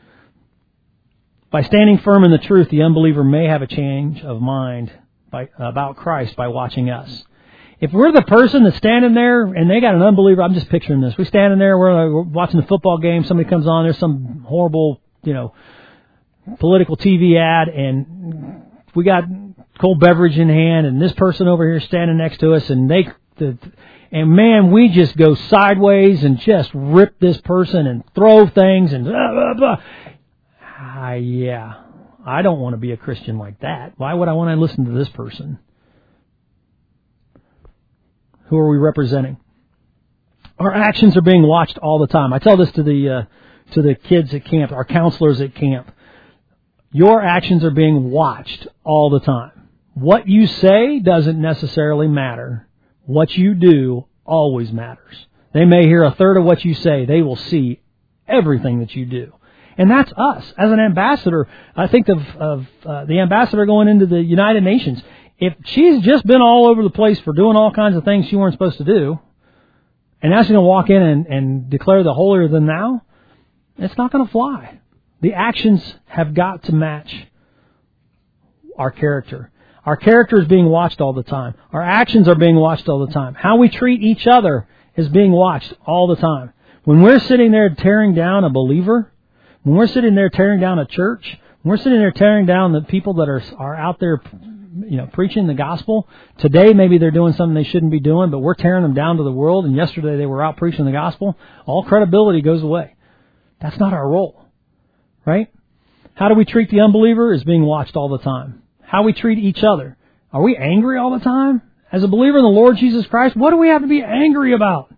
By standing firm in the truth, the unbeliever may have a change of mind about Christ by watching us. If we're the person that's standing there and they got an unbeliever, I'm just picturing this. We're standing there, we're watching the football game, somebody comes on, there's some horrible, political TV ad, and we got cold beverage in hand, and this person over here standing next to us, and man, we just go sideways and just rip this person and throw things and blah, blah, blah. Yeah, I don't want to be a Christian like that. Why would I want to listen to this person? Who are we representing? Our actions are being watched all the time. I tell this to the kids at camp, our counselors at camp. Your actions are being watched all the time. What you say doesn't necessarily matter. What you do always matters. They may hear a third of what you say. They will see everything that you do. And that's us. As an ambassador, I think of the ambassador going into the United Nations. If she's just been all over the place for doing all kinds of things she weren't supposed to do, and now she's going to walk in and declare the holier than thou, it's not going to fly. The actions have got to match our character. Our character is being watched all the time. Our actions are being watched all the time. How we treat each other is being watched all the time. When we're sitting there tearing down a believer, when we're sitting there tearing down a church, when we're sitting there tearing down the people that are out there, preaching the gospel, today maybe they're doing something they shouldn't be doing, but we're tearing them down to the world, and yesterday they were out preaching the gospel, all credibility goes away. That's not our role, right? How do we treat the unbeliever is being watched all the time. How we treat each other. Are we angry all the time? As a believer in the Lord Jesus Christ, what do we have to be angry about?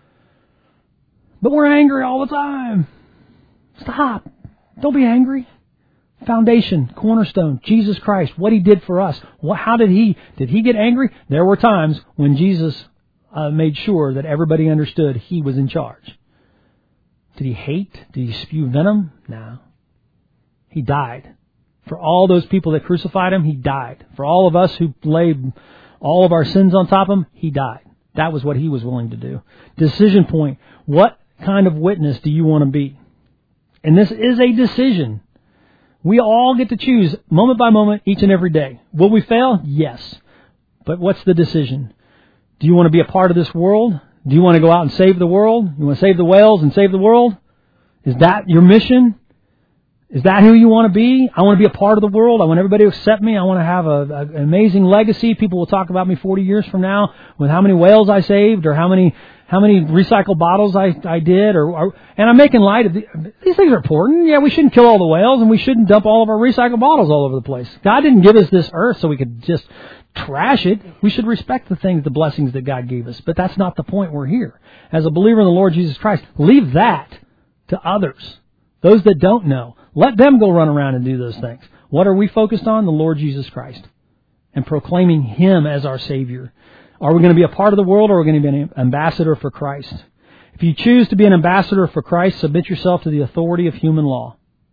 But we're angry all the time. Stop. Don't be angry. Foundation, cornerstone, Jesus Christ, what He did for us. How did He get angry? There were times when Jesus made sure that everybody understood He was in charge. Did He hate? Did He spew venom? No. He died. For all those people that crucified Him, He died. For all of us who laid all of our sins on top of Him, He died. That was what He was willing to do. Decision point. What kind of witness do you want to be? And this is a decision. We all get to choose moment by moment, each and every day. Will we fail? Yes. But what's the decision? Do you want to be a part of this world? Do you want to go out and save the world? You want to save the whales and save the world? Is that your mission? Is that who you want to be? I want to be a part of the world. I want everybody to accept me. I want to have an amazing legacy. People will talk about me 40 years from now with how many whales I saved or how many recycled bottles I did, and I'm making light of these things are important. Yeah, we shouldn't kill all the whales, and we shouldn't dump all of our recycled bottles all over the place. God didn't give us this earth so we could just trash it. We should respect the blessings that God gave us, but that's not the point. We're here. As a believer in the Lord Jesus Christ, leave that to others, those that don't know. Let them go run around and do those things. What are we focused on? The Lord Jesus Christ, and proclaiming Him as our Savior. Are we going to be a part of the world, or are we going to be an ambassador for Christ? If you choose to be an ambassador for Christ, submit yourself to the authority of human law.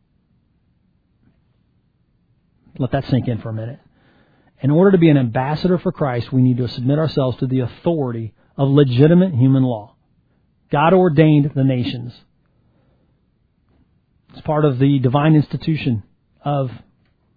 Let that sink in for a minute. In order to be an ambassador for Christ, we need to submit ourselves to the authority of legitimate human law. God ordained the nations. It's part of the divine institution of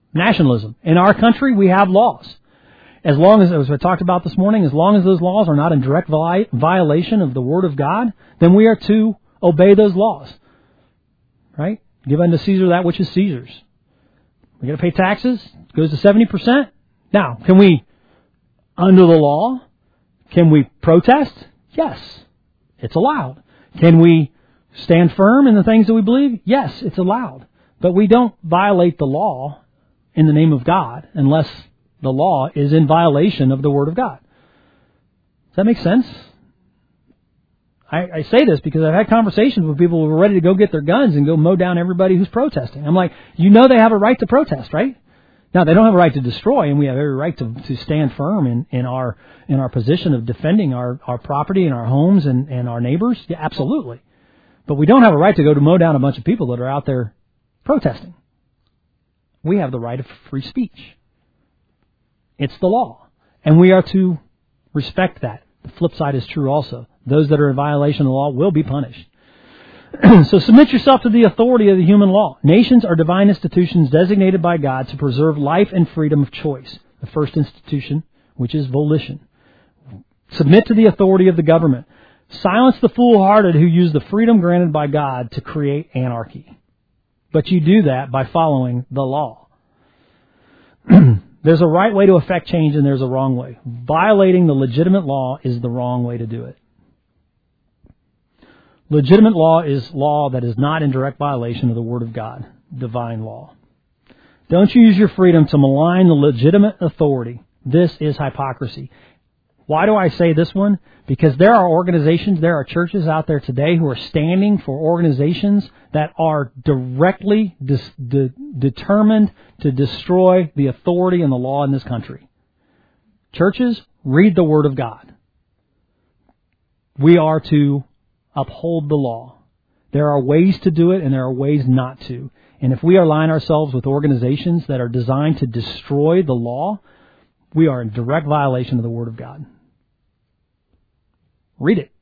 nationalism. In our country, we have laws. As long as I talked about this morning, as long as those laws are not in direct violation of the Word of God, then we are to obey those laws. Right? Give unto Caesar that which is Caesar's. We got to pay taxes. It goes to 70%. Now, can we, under the law, can we protest? Yes. It's allowed. Can we stand firm in the things that we believe? Yes, it's allowed. But we don't violate the law in the name of God unless the law is in violation of the Word of God. Does that make sense? I say this because I've had conversations with people who are ready to go get their guns and go mow down everybody who's protesting. I'm like, you know they have a right to protest, right? Now, they don't have a right to destroy, and we have every right to stand firm in our position of defending our property and our homes and our neighbors. Yeah, absolutely. But we don't have a right to go to mow down a bunch of people that are out there protesting. We have the right of free speech. It's the law. And we are to respect that. The flip side is true also. Those that are in violation of the law will be punished. So submit yourself to the authority of the human law. Nations are divine institutions designated by God to preserve life and freedom of choice. The first institution, which is volition. Submit to the authority of the government. Silence the foolhardy who use the freedom granted by God to create anarchy. But you do that by following the law. There's a right way to effect change and there's a wrong way. Violating the legitimate law is the wrong way to do it. Legitimate law is law that is not in direct violation of the Word of God, divine law. Don't use your freedom to malign the legitimate authority. This is hypocrisy. Why do I say this one? Because there are organizations, there are churches out there today who are standing for organizations that are directly determined to destroy the authority and the law in this country. Churches, read the Word of God. We are to uphold the law. There are ways to do it and there are ways not to. And if we align ourselves with organizations that are designed to destroy the law, we are in direct violation of the Word of God. Read it.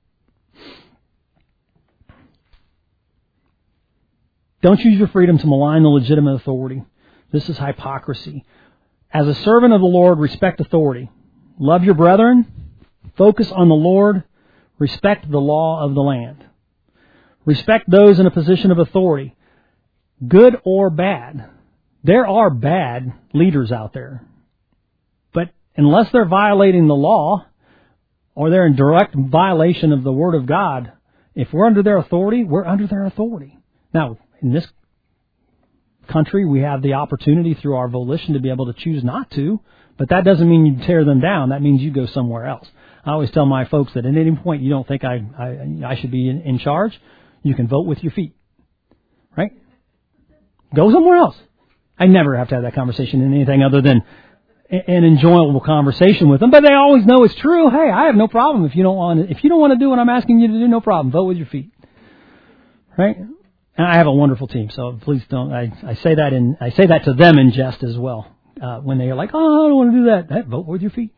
Don't use your freedom to malign the legitimate authority. This is hypocrisy. As a servant of the Lord, respect authority. Love your brethren. Focus on the Lord. Respect the law of the land. Respect those in a position of authority, good or bad. There are bad leaders out there. But unless they're violating the law, or they're in direct violation of the Word of God, if we're under their authority, we're under their authority. Now, in this country, we have the opportunity through our volition to be able to choose not to, but that doesn't mean you tear them down. That means you go somewhere else. I always tell my folks that at any point you don't think I should be in charge, you can vote with your feet. Right? Go somewhere else. I never have to have that conversation in anything other than an enjoyable conversation with them, but they always know it's true. Hey, I have no problem if you don't want to do what I'm asking you to do, no problem. Vote with your feet. Right? And I have a wonderful team, so please don't. I say that to them in jest as well. When they are like, oh, I don't want to do that. Hey, vote with your feet.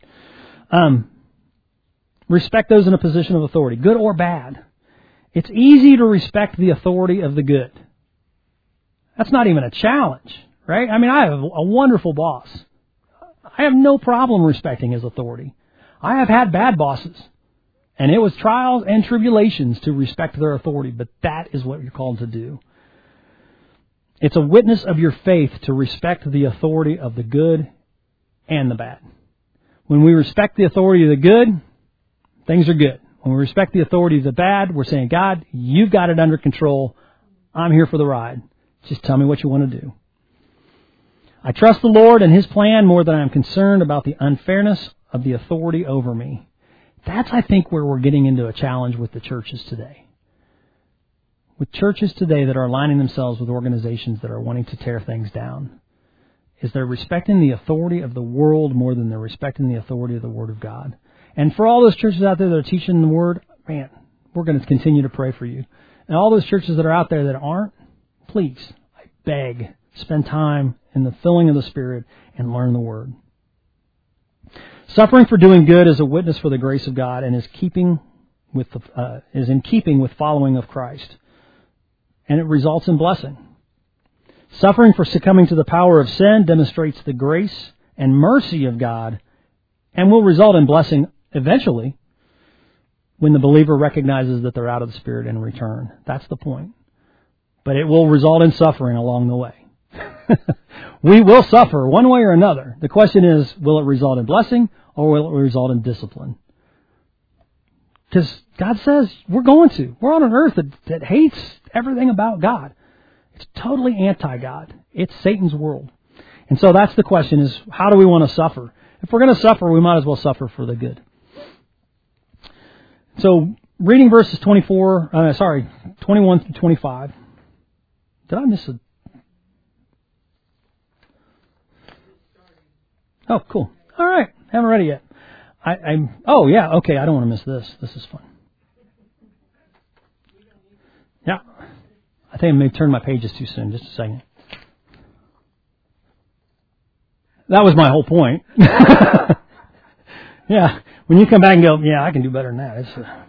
Respect those in a position of authority, good or bad. It's easy to respect the authority of the good. That's not even a challenge, right? I mean, I have a wonderful boss. I have no problem respecting his authority. I have had bad bosses, and it was trials and tribulations to respect their authority, but that is what you're called to do. It's a witness of your faith to respect the authority of the good and the bad. When we respect the authority of the good, things are good. When we respect the authority of the bad, we're saying, God, you've got it under control. I'm here for the ride. Just tell me what you want to do. I trust the Lord and His plan more than I'm concerned about the unfairness of the authority over me. That's, I think, where we're getting into a challenge with the churches today. With churches today that are aligning themselves with organizations that are wanting to tear things down, is they're respecting the authority of the world more than they're respecting the authority of the Word of God. And for all those churches out there that are teaching the Word, man, we're going to continue to pray for you. And all those churches that are out there that aren't, please, I beg, spend time in the filling of the Spirit and learn the Word. Suffering for doing good is a witness for the grace of God and is in keeping with following of Christ. And it results in blessing. Suffering for succumbing to the power of sin demonstrates the grace and mercy of God and will result in blessing eventually when the believer recognizes that they're out of the Spirit and return. That's the point. But it will result in suffering along the way. We will suffer one way or another. The question is, will it result in blessing or will it result in discipline? Because God says we're going to. We're on an earth that hates everything about God. It's totally anti-God. It's Satan's world. And so that's the question is, how do we want to suffer? If we're going to suffer, we might as well suffer for the good. So, reading verses 21 through 25. Did I miss a... Oh, cool. All right. Haven't read it yet. Oh, yeah. Okay. I don't want to miss this. This is fun. Yeah. I think I may turn my pages too soon. Just a second. That was my whole point. Yeah. When you come back and go, yeah, I can do better than that.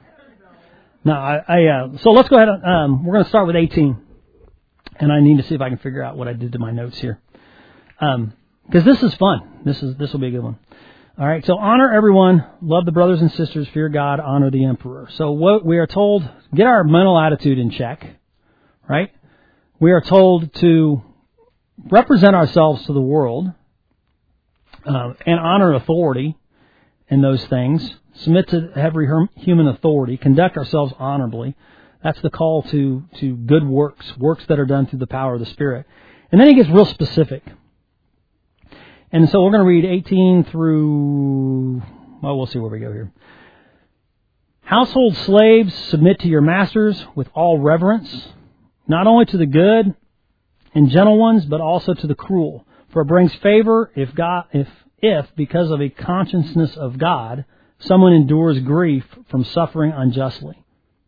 So let's go ahead. We're going to start with 18. And I need to see if I can figure out what I did to my notes here. Because this is fun. This will be a good one. All right. So honor everyone, love the brothers and sisters, fear God, honor the emperor. So what we are told, get our mental attitude in check, right? We are told to represent ourselves to the world and honor authority in those things. Submit to every human authority. Conduct ourselves honorably. That's the call to good works that are done through the power of the Spirit. And then he gets real specific. And so we're going to read 18 through, well, we'll see where we go here. Household slaves, submit to your masters with all reverence, not only to the good and gentle ones, but also to the cruel. For it brings favor if because of a consciousness of God, someone endures grief from suffering unjustly.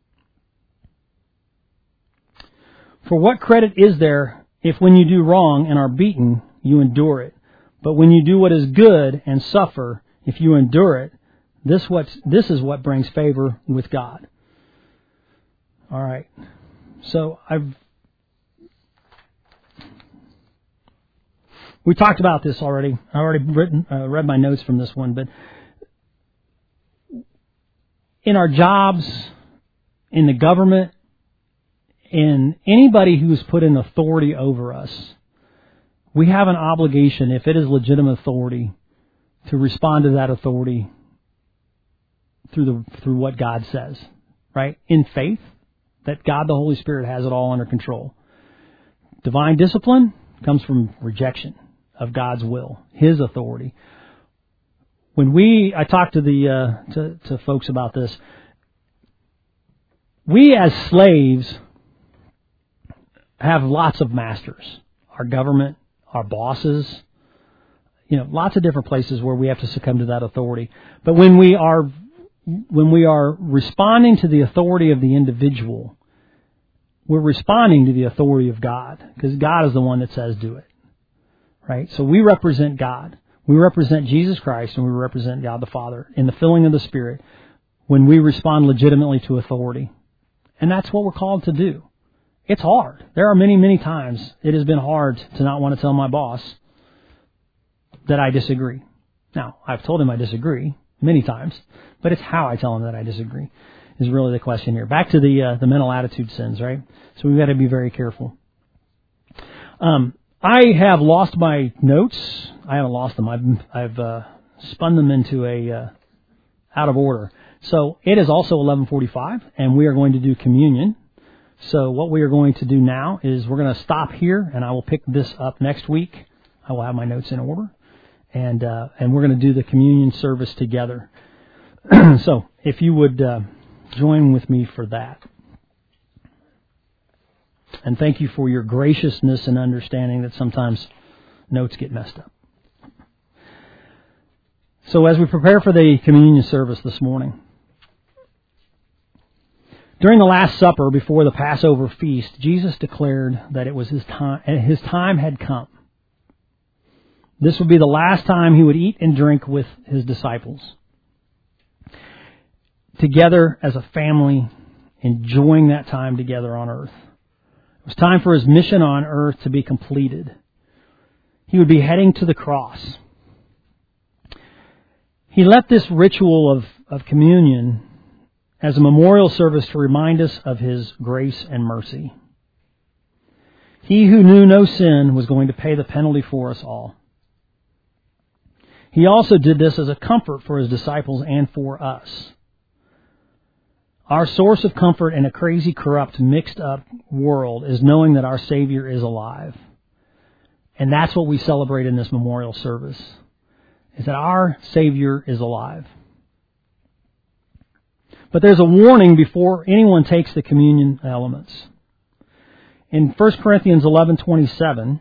For what credit is there if when you do wrong and are beaten, you endure it? But when you do what is good and suffer, if you endure it, this is what brings favor with God. All right. So we talked about this already. I already read my notes from this one, but in our jobs, in the government, in anybody who's put in authority over us, we have an obligation, if it is legitimate authority, to respond to that authority through what God says, right? In faith that God, the Holy Spirit, has it all under control. Divine discipline comes from rejection of God's will, His authority. When I talked to to folks about this, we as slaves have lots of masters. Our government, our bosses, lots of different places where we have to succumb to that authority. But when we are responding to the authority of the individual, we're responding to the authority of God, because God is the one that says do it. Right? So we represent God. We represent Jesus Christ, and we represent God the Father in the filling of the Spirit when we respond legitimately to authority. And that's what we're called to do. It's hard. There are many, many times it has been hard to not want to tell my boss that I disagree. Now, I've told him I disagree many times, but it's how I tell him that I disagree is really the question here. Back to the mental attitude sins, right? So we've got to be very careful. I have lost my notes. I haven't lost them. I've spun them into out of order. So it is also 11:45, and we are going to do communion. So what we are going to do now is we're going to stop here, and I will pick this up next week. I will have my notes in order, and we're going to do the communion service together. So if you would join with me for that. And thank you for your graciousness and understanding that sometimes notes get messed up. So as we prepare for the communion service this morning, during the Last Supper before the Passover feast, Jesus declared that it was His time had come. This would be the last time He would eat and drink with His disciples, together as a family, enjoying that time together on earth. It was time for his mission on earth to be completed. He would be heading to the cross. He left this ritual of communion as a memorial service to remind us of his grace and mercy. He who knew no sin was going to pay the penalty for us all. He also did this as a comfort for his disciples and for us. Our source of comfort in a crazy, corrupt, mixed up world is knowing that our Savior is alive. And that's what we celebrate in this memorial service, is that our Savior is alive. But there's a warning before anyone takes the communion elements. In 1 Corinthians 11:27,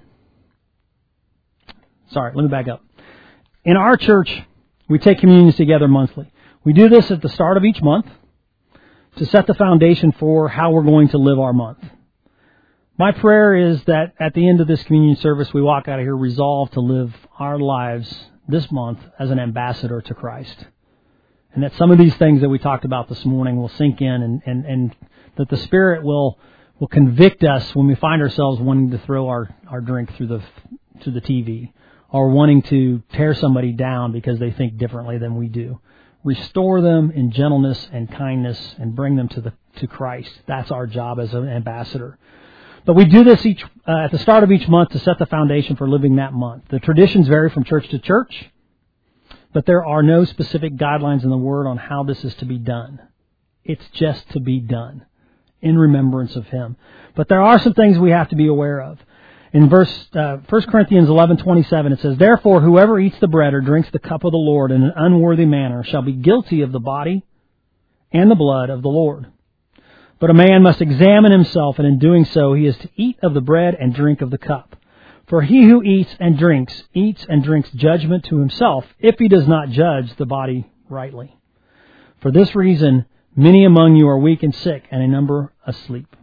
let me back up. In our church, we take communions together monthly. We do this at the start of each month to set the foundation for how we're going to live our month. My prayer is that at the end of this communion service, we walk out of here resolved to live our lives this month as an ambassador to Christ. And that some of these things that we talked about this morning will sink in and that the Spirit will convict us when we find ourselves wanting to throw our drink through the TV or wanting to tear somebody down because they think differently than we do. Restore them in gentleness and kindness and bring them to Christ. That's our job as an ambassador. But we do this at the start of each month to set the foundation for living that month. The traditions vary from church to church, but there are no specific guidelines in the Word on how this is to be done. It's just to be done in remembrance of Him. But there are some things we have to be aware of. In 1 Corinthians 11:27, it says, "Therefore, whoever eats the bread or drinks the cup of the Lord in an unworthy manner shall be guilty of the body and the blood of the Lord. But a man must examine himself, and in doing so he is to eat of the bread and drink of the cup. For he who eats and drinks judgment to himself, if he does not judge the body rightly. For this reason, many among you are weak and sick, and a number asleep.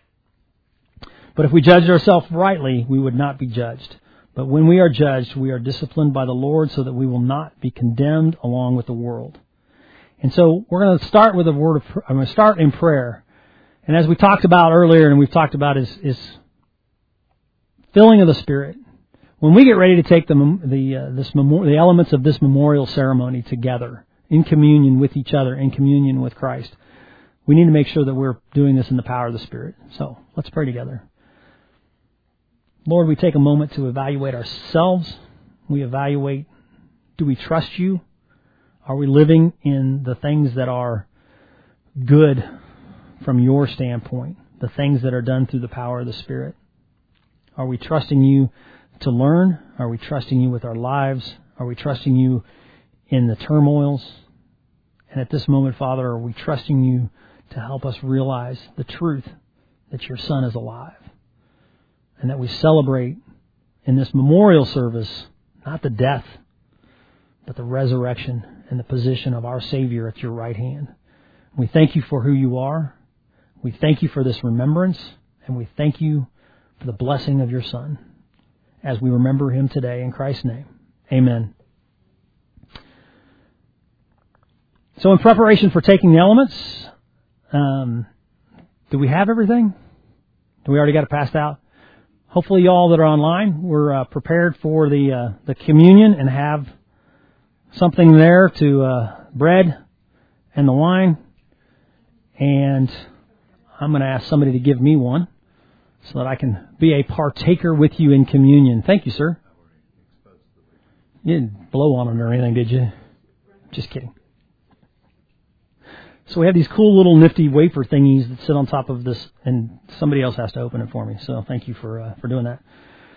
But if we judged ourselves rightly, we would not be judged. But when we are judged, we are disciplined by the Lord so that we will not be condemned along with the world." And so we're going to start with I'm going to start in prayer. And as we talked about earlier, and we've talked about is filling of the Spirit. When we get ready to take the elements of this memorial ceremony together in communion with each other, in communion with Christ, we need to make sure that we're doing this in the power of the Spirit. So let's pray together. Lord, we take a moment to evaluate ourselves. We evaluate, do we trust you? Are we living in the things that are good from your standpoint? The things that are done through the power of the Spirit? Are we trusting you to learn? Are we trusting you with our lives? Are we trusting you in the turmoils? And at this moment, Father, are we trusting you to help us realize the truth that your Son is alive? And that we celebrate in this memorial service, not the death, but the resurrection and the position of our Savior at your right hand. We thank you for who you are. We thank you for this remembrance. And we thank you for the blessing of your Son as we remember him today in Christ's name. Amen. So in preparation for taking the elements, do we have everything? Do we already got it passed out? Hopefully y'all that are online were prepared for the communion and have something there to bread and the wine. And I'm going to ask somebody to give me one so that I can be a partaker with you in communion. Thank you, sir. You didn't blow on it or anything, did you? Just kidding. So we have these cool little nifty wafer thingies that sit on top of this, and somebody else has to open it for me. So thank you for doing that.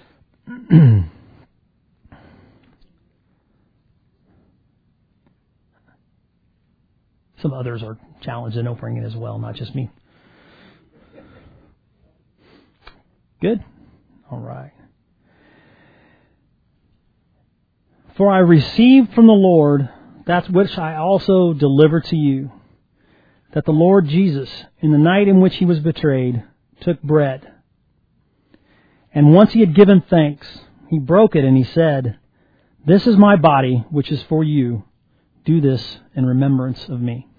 Some others are challenged in opening it as well, not just me. Good? All right. For I received from the Lord that which I also delivered to you, that the Lord Jesus, in the night in which he was betrayed, took bread. And once he had given thanks, he broke it and he said, "This is my body, which is for you. Do this in remembrance of me."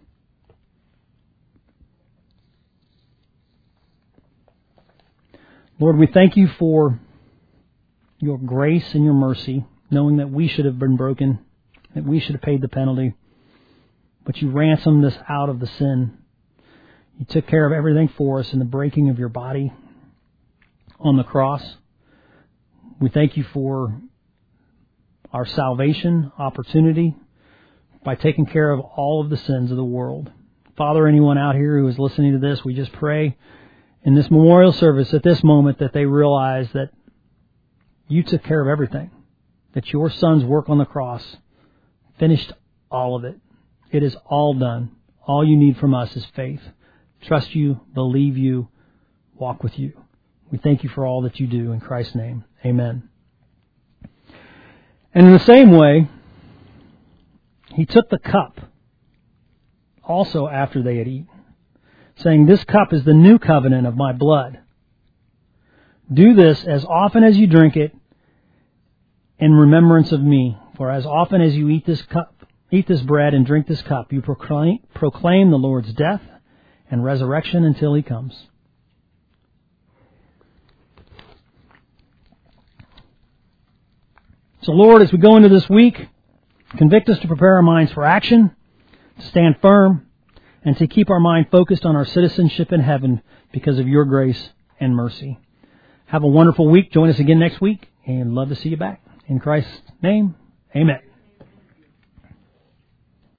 Lord, we thank you for your grace and your mercy, knowing that we should have been broken, that we should have paid the penalty, but you ransomed us out of the sin. You took care of everything for us in the breaking of your body on the cross. We thank you for our salvation opportunity by taking care of all of the sins of the world. Father, anyone out here who is listening to this, we just pray in this memorial service at this moment that they realize that you took care of everything, that your Son's work on the cross finished all of it. It is all done. All you need from us is faith. Trust you, believe you, walk with you. We thank you for all that you do in Christ's name. Amen. And in the same way, he took the cup also after they had eaten, saying, "This cup is the new covenant of my blood. Do this as often as you drink it in remembrance of me. For as often as you eat this bread and drink this cup, you proclaim the Lord's death and resurrection until he comes." So Lord, as we go into this week, convict us to prepare our minds for action, to stand firm, and to keep our mind focused on our citizenship in heaven because of your grace and mercy. Have a wonderful week. Join us again next week, and love to see you back. In Christ's name, amen.